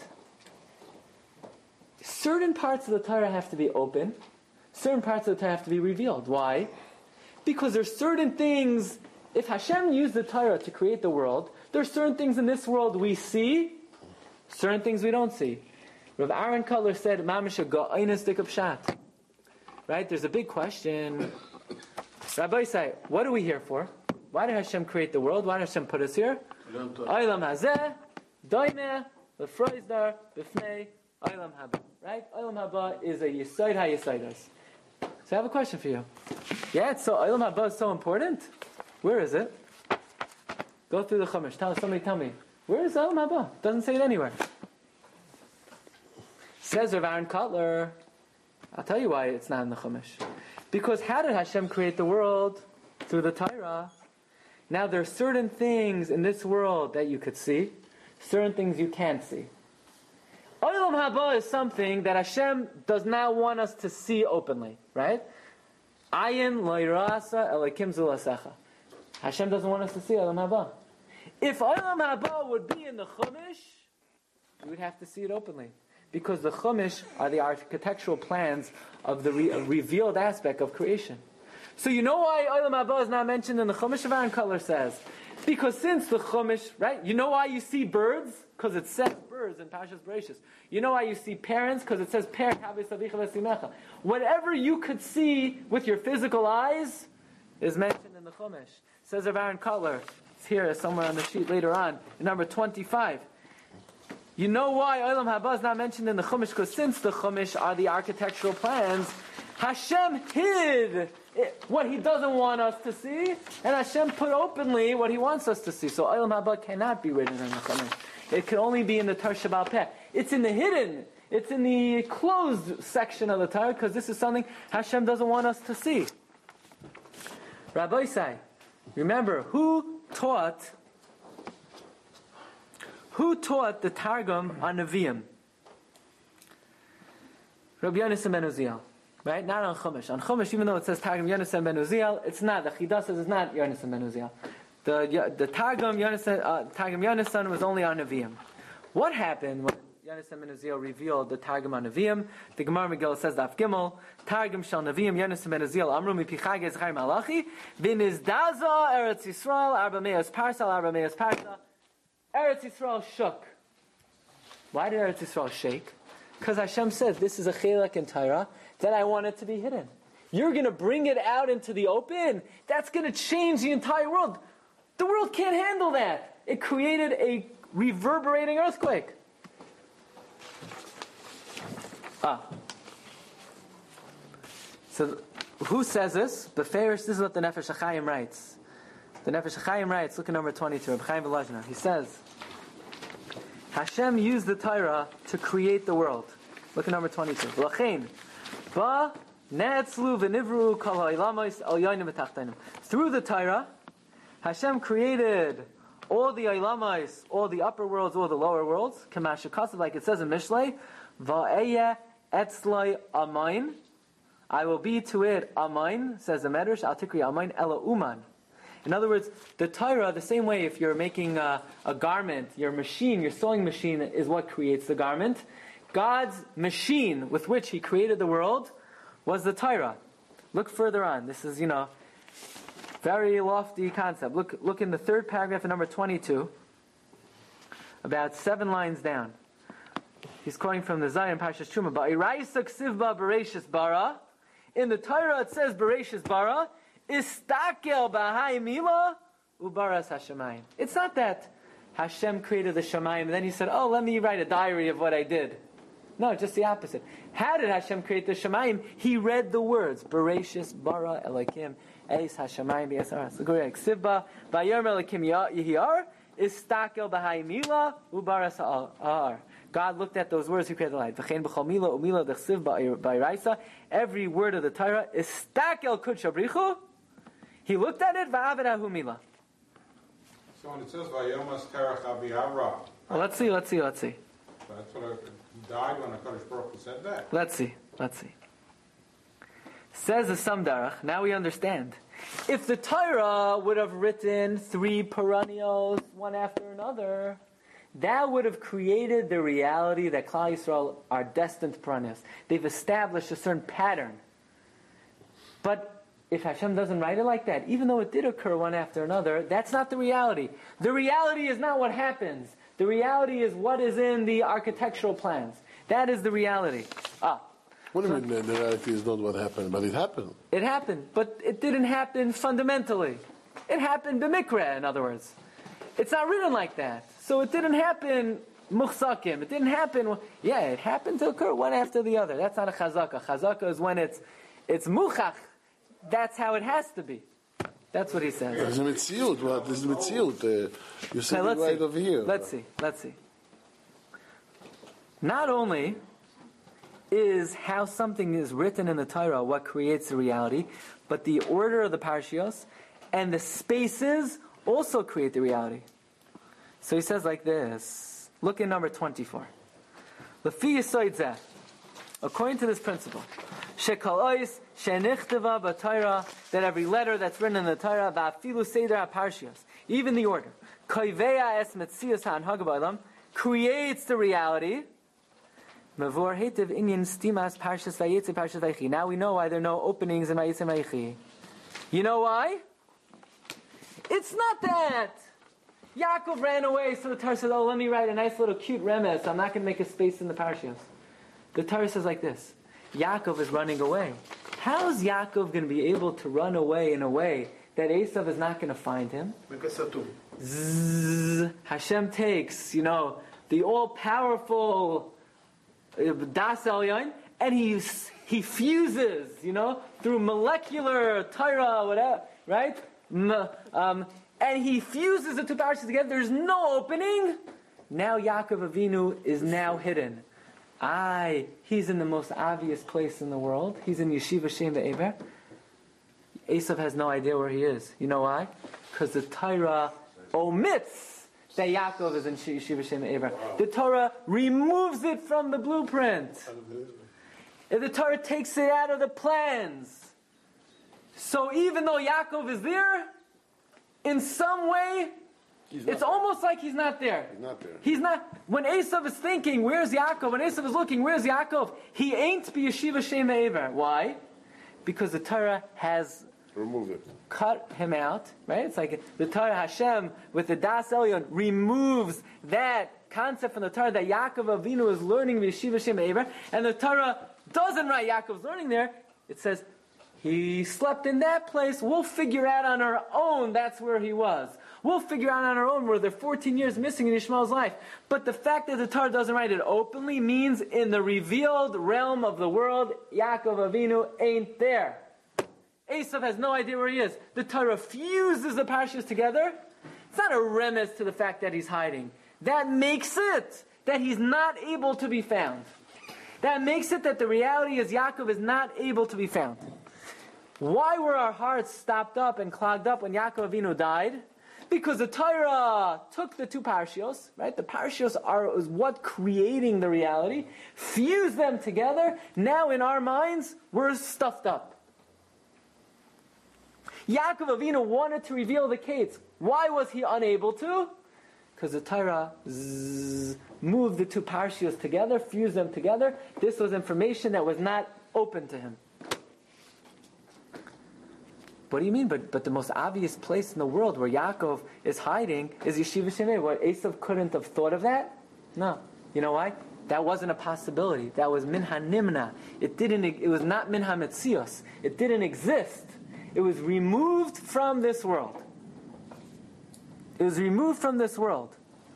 B: certain parts of the Torah have to be open. Certain parts of the Torah have to be revealed. Why? Because there's certain things, if Hashem used the Torah to create the world, there's certain things in this world we see, certain things we don't see. Rav Aaron Cutler said, Mamisha ga'aynas dik pshat. Right? There's a big question. Rabbi say, what are we here for? Why did Hashem create the world? Why did Hashem put us here? Olam hazeh, doimeh, lefroizdar, b'fnei, olam haba. Right? Olam haba is a yisoid ha-yisoidos. So I have a question for you. Yeah, so Olam Haba is so important. Where is it? Go through the Chumash. Tell somebody. Tell me. Where is Olam Haba? Doesn't say it anywhere. Says Rav Aaron Kotler. I'll tell you why it's not in the Chumash. Because how did Hashem create the world? Through the Torah. Now there are certain things in this world that you could see, certain things you can't see. Olam Haba is something that Hashem does not want us to see openly, right? Ayin lo yirasa Elokim zulasecha. Hashem doesn't want us to see Olam Haba. If Olam Haba would be in the Chumash, we would have to see it openly. Because the Chumash are the architectural plans of the re- revealed aspect of creation. So you know why Olam Haba is not mentioned in the Chumash? Rav Aaron Kotler says. Because since the Chumash, right, you know why you see birds? Because it says birds in Parshas Bereishis. You know why you see parents? Because it says parent. Whatever you could see with your physical eyes is mentioned in the Chumash. Says Rav Aaron Kotler. It's here somewhere on the sheet later on, in number twenty-five. You know why Olam Haba is not mentioned in the Chumash? Because since the Chumash are the architectural plans, Hashem hid it, what He doesn't want us to see, and Hashem put openly what He wants us to see. So Olam Haba cannot be written in the Chumash. It can only be in the Torah Sheba'al Peh. It's in the hidden, it's in the closed section of the Torah, because this is something Hashem doesn't want us to see. Rabbi Isai, remember, who taught who taught the Targum on Nevi'im? Rabbi Yonasan ben Uziel. Right? Not on Chumash. On Chumash, even though it says Targum Yonasan ben Uziel, it's not. The Chidah says it's not Yonasan ben Uziel. The the Targum Yonasan, uh, Targum Yonasan was only on Nevi'im. What happened when Yonasan ben Uziel revealed the Targum on Nevi'im? The Gemara Megillah says Daf Gimel, Targum shel Nevi'im Yonasan ben Uziel Amru mi Pichage Zechar Malachi V'nizdaza Eretz Yisrael Arba Meos Parsa Arba Meos Parsa. Eretz Yisrael shook. Why did Eretz Yisrael shake? Because Hashem says this is a chelak in Torah that I want it to be hidden. You're going to bring it out into the open. That's going to change the entire world. The world can't handle that. It created a reverberating earthquake. Ah. So, who says this? Beferish, this is what the Nefesh HaChaim writes. The Nefesh HaChaim writes, look at number twenty-two, Reb Chaim Volozhiner. He says, Hashem used the Torah to create the world. Look at number twenty-two. V'lachein, ba ne'etzlu v'nivru kol ha'ilamos al yonim v'tachtainim. Through the Torah, Hashem created all the ilamos, all the upper worlds, all the lower worlds. Kamash HaKasav, like it says in Mishlei, va'eya etzloi amain. I will be to it amain, says the Medrash, al tikri amain ela uman. In other words, the Torah, the same way if you're making a, a garment, your machine, your sewing machine is what creates the garment. God's machine with which He created the world was the Torah. Look further on. This is, you know, very lofty concept. Look look in the third paragraph of number twenty-two, about seven lines down. He's quoting from the Zion Parshas Truma. Ba'iraisa ksivba bereishis bara. In the Torah it says, Bereshis bara, istakel b'hai mila, ubaras hashemayim. It's not that Hashem created the Shemayim, and then he said, oh, let me write a diary of what I did. No, just the opposite. How did Hashem create the Shemayim? He read the words, Bereshis bara Elokim, Eis hashemayim b'yasar. So go ahead. Ksivba, Vayom Elokim yihar, istakel b'hai mila, ubaras ha'ar. God looked at those words, He created the light. V'chein b'chol mila umila d'chsiv ba'iraisa. Every word of the Torah, istakel kudsha brichu. He looked at it, va'aved mila.
C: So when it says Vayomas Terach Avi'ara,
B: Well, let's see, let's see, let's see.
C: that's what I died when HaKadosh Baruch Hu said that.
B: Let's see, let's see. Says the Samdarach, now we understand. If the Torah would have written three perennials, one after another, that would have created the reality that Klal Yisrael are destined perennials. They've established a certain pattern. But if Hashem doesn't write it like that, even though it did occur one after another, that's not the reality. The reality is not what happens. The reality is what is in the architectural plans. That is the reality. Ah.
E: What do you mean the reality is not what happened, but it happened?
B: It happened, but it didn't happen fundamentally. It happened b'mikra, in other words. It's not written like that. So it didn't happen muchsakim. It didn't happen, yeah, it happened to occur one after the other. That's not a chazaka. Chazaka is when it's it's muchach. That's how it has to be. That's what he says.
E: There's a mitziut. What is mitziut? Uh, you said
B: now,
E: it right
B: see.
E: over here.
B: Let's see. Let's see. Not only is how something is written in the Torah what creates the reality, but the order of the parashios and the spaces also create the reality. So he says like this. Look at number twenty-four. Lefi yisoid zeh. According to this principle, shekal ois shenichteva b'Torah, that every letter that's written in the Torah, va'afilu seder ha'parshios, even the order, koivea es metzius ha'anhaga ba'olam, creates the reality. Mavor hetiv inyan stimas parshas vayetze parshas vayechi. Now we know why there are no openings in vayetze vayechi. You know why? It's not that Yaakov ran away, so the Torah says, oh, let me write a nice little cute remez, so I'm not going to make a space in the parashas. The Torah says like this, Yaakov is running away. How is Yaakov going to be able to run away in a way that Esav is not going to find him? Zzz, Hashem takes, you know, the all-powerful uh, Das Elyon, and he, he fuses, you know, through molecular Torah, whatever, right? Um, and he fuses the two parashas together. There's no opening. Now Yaakov Avinu is now hidden. Aye, he's in the most obvious place in the world. He's in Yeshiva Shem Ve'eber. Esav has no idea where he is. You know why? Because the Torah omits that Yaakov is in Yeshiva Shem Ve'eber. The Torah removes it from the blueprint. And the Torah takes it out of the plans. So even though Yaakov is there, in some way, it's
E: there.
B: almost like he's not there.
E: He's not there.
B: He's not. When Esav is thinking, where's Yaakov? When Esav is looking, where's Yaakov? He ain't be Yeshiva Shem Ve'eber. Why? Because the Torah has
E: Remove it.
B: cut him out, right? It's like the Torah Hashem with the Das Elyon removes that concept from the Torah that Yaakov Avinu is learning Yeshiva Shem Ve'eber, and the Torah doesn't write Yaakov's learning there. It says he slept in that place. We'll figure out on our own that's where he was. We'll figure out on our own where they're fourteen years missing in Ishmael's life. But the fact that the Torah doesn't write it openly means in the revealed realm of the world, Yaakov Avinu ain't there. Esav has no idea where he is. The Torah fuses the parashas together. It's not a remez to the fact that he's hiding. That makes it that he's not able to be found. That makes it that the reality is Yaakov is not able to be found. Why were our hearts stopped up and clogged up when Yaakov Avinu died? Because the Torah took the two parashios, right? The parashios are is what creating the reality, fused them together. Now in our minds, we're stuffed up. Yaakov Avinu wanted to reveal the Kates. Why was he unable to? Because the Torah zzz, moved the two parashios together, fused them together. This was information that was not open to him. What do you mean? But but the most obvious place in the world where Yaakov is hiding is Yeshiva Shem Ve'eber. What, Esav couldn't have thought of that? No. You know why? That wasn't a possibility. That was min hanimna. It didn't. It was not min hametzios. It didn't exist. It was removed from this world. It was removed from this world.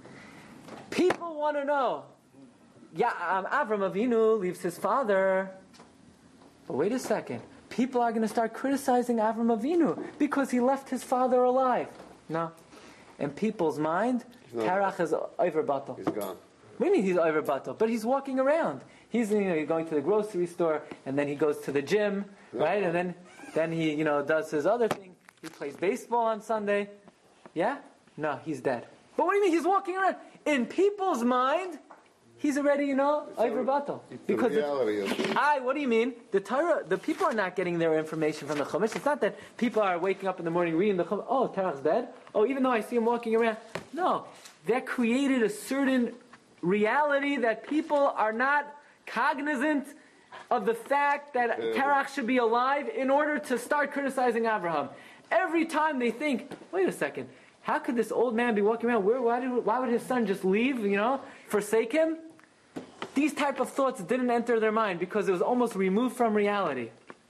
B: People want to know. Yeah, um, Avram Avinu leaves his father. But wait a second. People are going to start criticizing Avram Avinu because he left his father alive. No. In people's mind, Terach is over batal.
E: He's gone.
B: What do you mean he's over batal? But he's walking around. He's, you know, going to the grocery store, and then he goes to the gym, right? And then, then he, you know, does his other thing. He plays baseball on Sunday. Yeah? No, he's dead. But what do you mean he's walking around? In people's mind, he's already, you know, over batal. Because
E: the reality of it.
B: I, what do you mean? The Torah, the people are not getting their information from the Chumash. It's not that people are waking up in the morning reading the Chumash. Oh, Terach's dead. Oh, even though I see him walking around. No, that created a certain reality that people are not cognizant of the fact that yeah. Terach should be alive in order to start criticizing Abraham. Every time they think, wait a second, how could this old man be walking around? Where, why, did, why would his son just leave, you know, forsake him? These type of thoughts didn't enter their mind because it was almost removed from reality.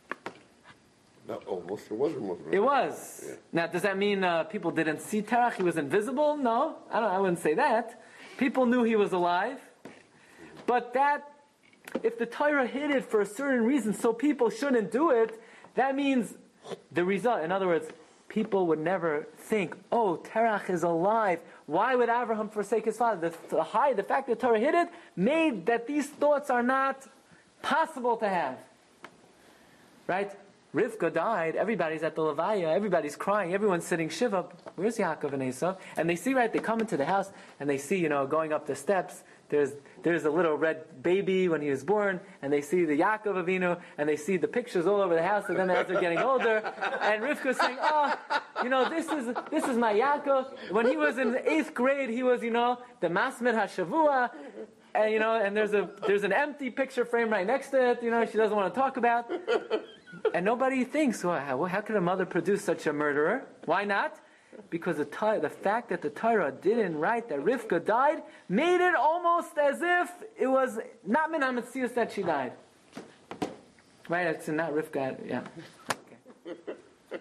E: Not almost, it was removed.
B: It was. Yeah. Now, does that mean uh, people didn't see Terach? He was invisible? No, I don't. I wouldn't say that. People knew he was alive. But that, if the Torah hid it for a certain reason so people shouldn't do it, that means the result, in other words, people would never think, oh, Terach is alive. Why would Abraham forsake his father? The, the, high, the fact that Torah hid it made that these thoughts are not possible to have. Right? Rivka died, everybody's at the Levaya, everybody's crying, everyone's sitting Shiva. Where's Yaakov and Esau? And they see, right, they come into the house and they see, you know, going up the steps, there's there's a little red baby when he was born, and they see the Yaakov Avinu, and they see the pictures all over the house, and then as they're getting older, and Rivka's saying, oh, you know, this is this is my Yaakov. When he was in the eighth grade, he was, you know, the Masmid HaShavua, and, you know, and there's a there's an empty picture frame right next to it, you know, she doesn't want to talk about. And nobody thinks, well, how, how could a mother produce such a murderer? Why not? Because the, the fact that the Torah didn't write that Rivka died made it almost as if it was not min hametzius that she died. Right? It's not Rivka. Yeah. Okay.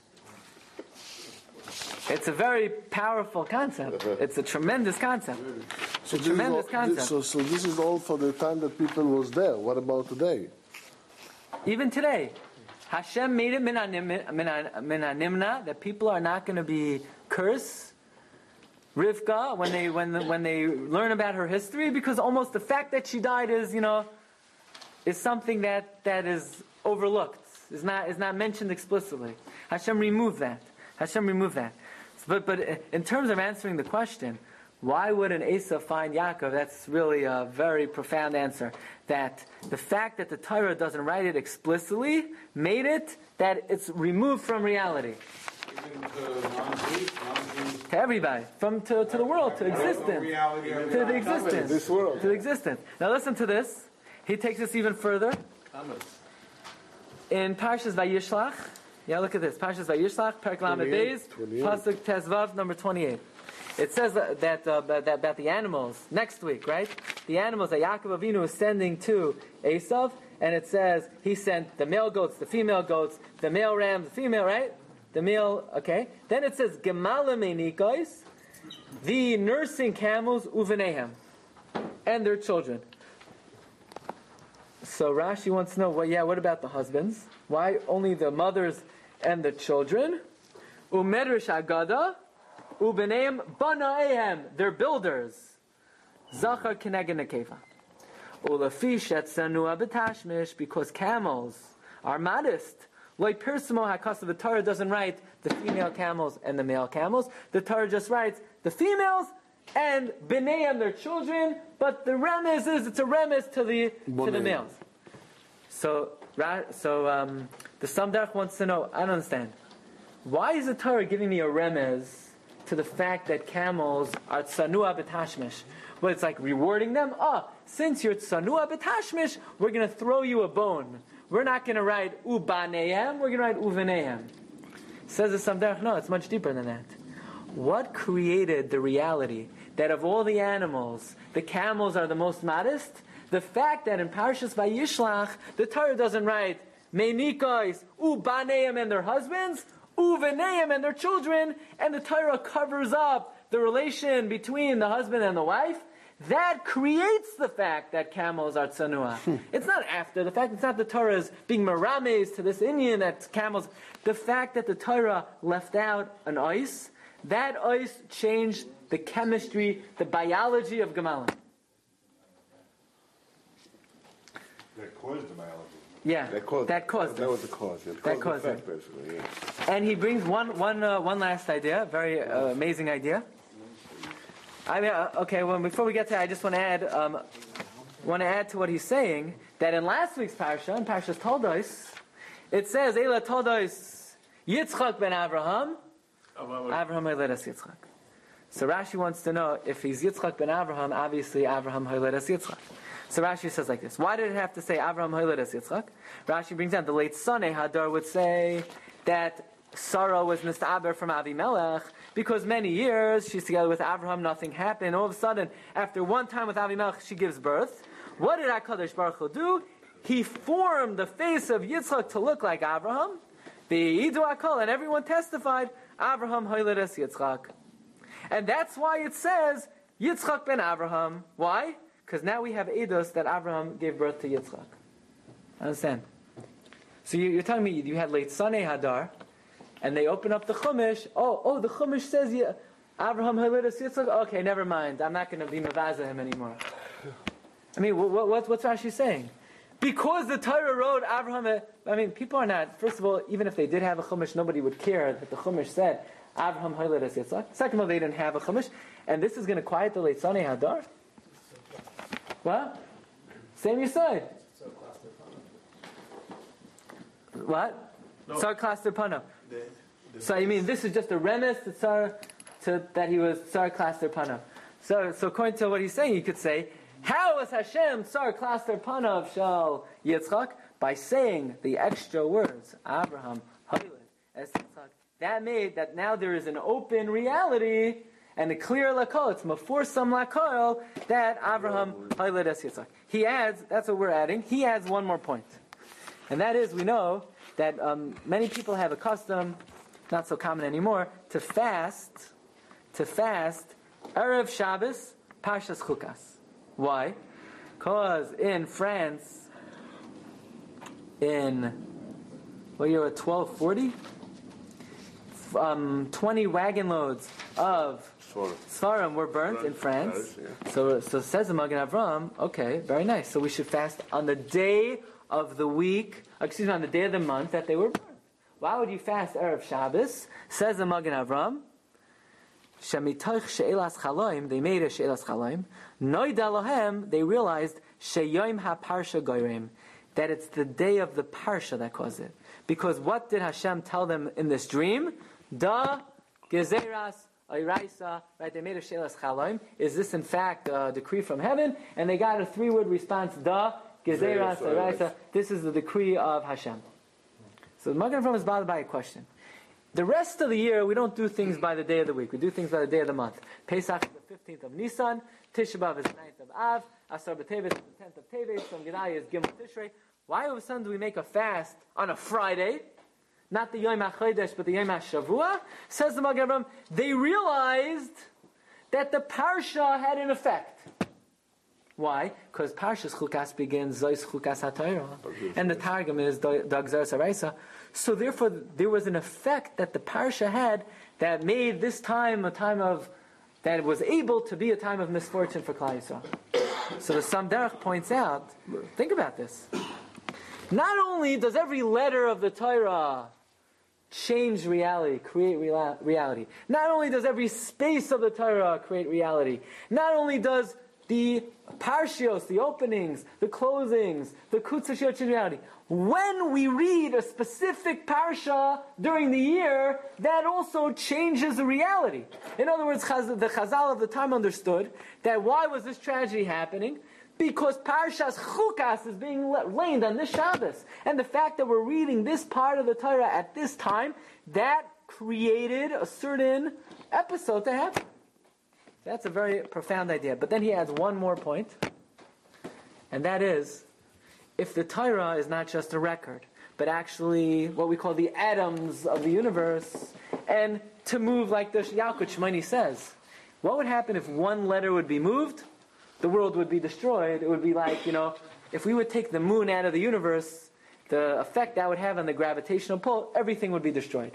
B: It's a very powerful concept. It's a tremendous concept. It's
F: so
B: a tremendous
F: all,
B: concept.
F: This, so, so this is all for the time that people was there. What about today?
B: Even today, Hashem made it min hanimna that people are not going to be cursed. Rivka, when they when the, when they learn about her history, because almost the fact that she died is, you know, is something that, that is overlooked. Is not is not mentioned explicitly. Hashem removed that. Hashem removed that. But but in terms of answering the question, why would an Esau find Yaakov? That's really a very profound answer. That the fact that the Torah doesn't write it explicitly made it that it's removed from reality.
C: Even to non-Jews, non-Jews.
B: To everybody, from to, to the world, to existence, to the existence,
E: This world.
B: to the existence. Now listen to this. He takes us even further. In Parshas Vayishlach, yeah, look at this. Parshas Vayishlach, Perek Lamed Beis, Pasuk Tezvav, number twenty-eight. It says that, that, uh, that about the animals next week, right? The animals that Yaakov Avinu is sending to Esav, and it says he sent the male goats, the female goats, the male rams, the female, right? The male, okay. Then it says Gemalim Enikos, the nursing camels Uvenehem, and their children. So Rashi wants to know, well, yeah, what about the husbands? Why only the mothers and the children? Umedrish Agada. Ubeneim banaehem, they're builders. Zachar keneged nekeva. Ulafish et sanua betashmish, because camels are modest. Like Pirsimo Hakasav, the Torah doesn't write the female camels and the male camels. The Torah just writes the females and beneim, their children. But the remez is it's a remez to the to the males. So so um, the Samdach wants to know. I don't understand. Why is the Torah giving me a remez to the fact that camels are tsanua b'tashmish? Well, it's like rewarding them. Ah, since you're tsanua b'tashmish, we're going to throw you a bone. We're not going to write ubanehem, we're going to write uvenehem. Says the Samdach, no, it's much deeper than that. What created the reality that of all the animals, the camels are the most modest, the fact that in Parshas Vayishlach, the Torah doesn't write, Meinikois, U Baneim and their husbands, U Veneim and their children, and the Torah covers up the relation between the husband and the wife, that creates the fact that camels are tsanua. It's not after the fact, it's not the Torah is being merames to this Indian that camels. The fact that the Torah left out an ice, that ice changed the chemistry, the biology of Gemalim.
G: That caused the biology.
B: Yeah,
E: That caused,
B: that caused
E: that
B: it.
E: was the cause. Yeah, the
B: That
E: cause
B: caused
E: and effect,
B: it.
E: basically. Yeah.
B: And he brings one, one, uh, one last idea, very uh, amazing idea. I mean, uh, okay. Well, before we get to that, I just want to add, um, want to add to what he's saying that in last week's parsha, in Parshas Toldos, it says, "Eila Toldos Yitzchak ben Avraham, Avraham Holedas Yitzchak." So Rashi wants to know if he's Yitzchak ben Avraham. Obviously, Avraham Holedas Yitzchak. So Rashi says like this: why did it have to say Avraham Holedas Yitzchak? Rashi brings down the late Sonei Hadar would say that Sarah was mistaber from Avimelech because many years she's together with Avraham, nothing happened. All of a sudden, after one time with Avimelech, she gives birth. What did HaKadosh Baruch Hu do? He formed the face of Yitzchak to look like Avraham. V'yidu Akol, and everyone testified, Avraham Holedas Yitzchak. And that's why it says Yitzchak ben Avraham. Why? Because now we have Eidos that Avraham gave birth to Yitzchak. Understand? So you, you're telling me you had late Sonei Hadar, and they open up the Chumash. Oh, oh, the Chumash says yeah, Avraham Holedas Yitzchak. Okay, never mind. I'm not going to be Mavaza him anymore. I mean, what, what, what's Rashi saying? Because the Torah wrote Avraham. I mean, people are not. First of all, even if they did have a Chumash, nobody would care that the Chumash said Avraham Holedas Yitzchak. Second of all, they didn't have a Chumash, and this is going to quiet the late Sonei Hadar. What? Same you said. What?
D: No.
B: Tsar Klaster Pana.
D: The, the
B: So you mean this is just a remes to Tsar, to, that he was Tsar Klaster Pana. So, so according to what he's saying, you could say, how was Hashem Tsar Klaster Pana of Shal Yitzchak? By saying the extra words, Abraham, Hoyled, as Yitzchak. That made that now there is an open reality and a clear lakol. It's maforsam lakol that Abraham Hoyled as Yitzchak. He adds, that's what we're adding, he adds one more point. And that is, we know that um, many people have a custom, not so common anymore, to fast, to fast Erev Shabbos, Parshas Chukas. Why? Because in France, in, what year, twelve forty? Um, twenty wagon loads of Svarim were burnt in France. So, so says the Magen Avram, okay, very nice. So we should fast on the day of the week, excuse me, on the day of the month that they were born. Why would you fast Erev Shabbos? Says the Magen Avram, Shemitoch she'elas chaloim, they made a she'elas chaloim. Noida lohem, they realized she'yom ha-parsha goyim, that it's the day of the parsha that caused it. Because what did Hashem tell them in this dream? Da gezeras oiraisa, right? They made a she'elas chaloim. Is this in fact a decree from heaven? And they got a three-word response, da gezeras oiraisa. This is the decree of Hashem. So the Magen Avram is bothered by a question. The rest of the year, we don't do things by the day of the week. We do things by the day of the month. Pesach is the fifteenth of Nisan. Tisha B'Av is the ninth of Av. Asar B'Teves is the tenth of Teves. From Gedalia is Gimel Tishrei. Why all of a sudden do we make a fast on a Friday? Not the Yom HaChodesh, but the Yom HaShavua? Says the Magen Avram, they realized that the Parsha had an effect. Why? Because Parshas Chukas begins Zois Chukas HaTorah, and the Targum is Dag Zeres Araisa. So therefore, there was an effect that the Parsha had that made this time a time of, that was able to be a time of misfortune for Klal Yisrael. So the Samderach points out, think about this. Not only does every letter of the Torah change reality, create reala- reality. Not only does every space of the Torah create reality. Not only does the parshios, the openings, the closings, the kutzashiyot change reality. When we read a specific parsha during the year, that also changes the reality. In other words, the Chazal of the time understood that why was this tragedy happening? Because Parshas Chukas is being laid on this Shabbos. And the fact that we're reading this part of the Torah at this time, that created a certain episode to happen. That's a very profound idea. But then he adds one more point, and that is, if the Torah is not just a record, but actually what we call the atoms of the universe, and to move like the Yalkut Shimoni says, what would happen if one letter would be moved? The world would be destroyed. It would be like, you know, if we would take the moon out of the universe, the effect that would have on the gravitational pull, everything would be destroyed.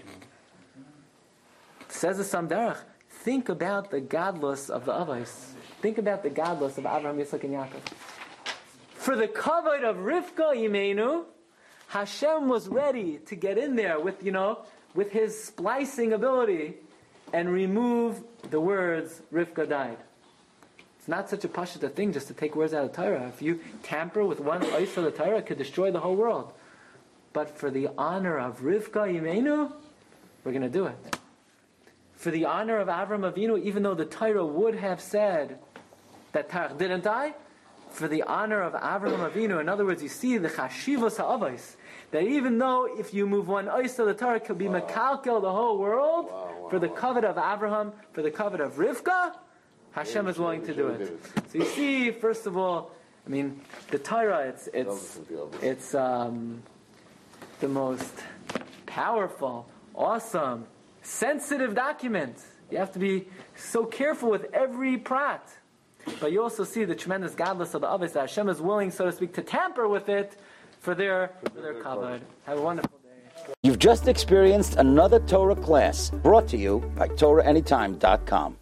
B: Says the Samderach, think about the godless of the Avos. Think about the godless of Abraham, Yitzchak, and Yaakov. For the kavod of Rivka Yimenu, Hashem was ready to get in there with, you know, with his splicing ability and remove the words Rivka died. It's not such a pashut thing just to take words out of Torah. If you tamper with one ois of the Torah, it could destroy the whole world. But for the honor of Rivka Yimenu, we're going to do it. For the honor of Avram Avinu, even though the Torah would have said that Tarach didn't die, for the honor of Avram Avinu, in other words, you see the chashivos ha'avos, that even though if you move one ois of the Torah, it could be wow. mekalkel the whole world, wow, wow, for the covet of Abraham, for the covet of Rivka, Hashem is willing to do it. So you see, first of all, I mean, the Torah, it's it's it's um, the most powerful, awesome, sensitive document. You have to be so careful with every prat. But you also see the tremendous godless of the Avos that Hashem is willing, so to speak, to tamper with it for their for their kavod. Have a wonderful day.
A: You've just experienced another Torah class brought to you by Torah Anytime dot com.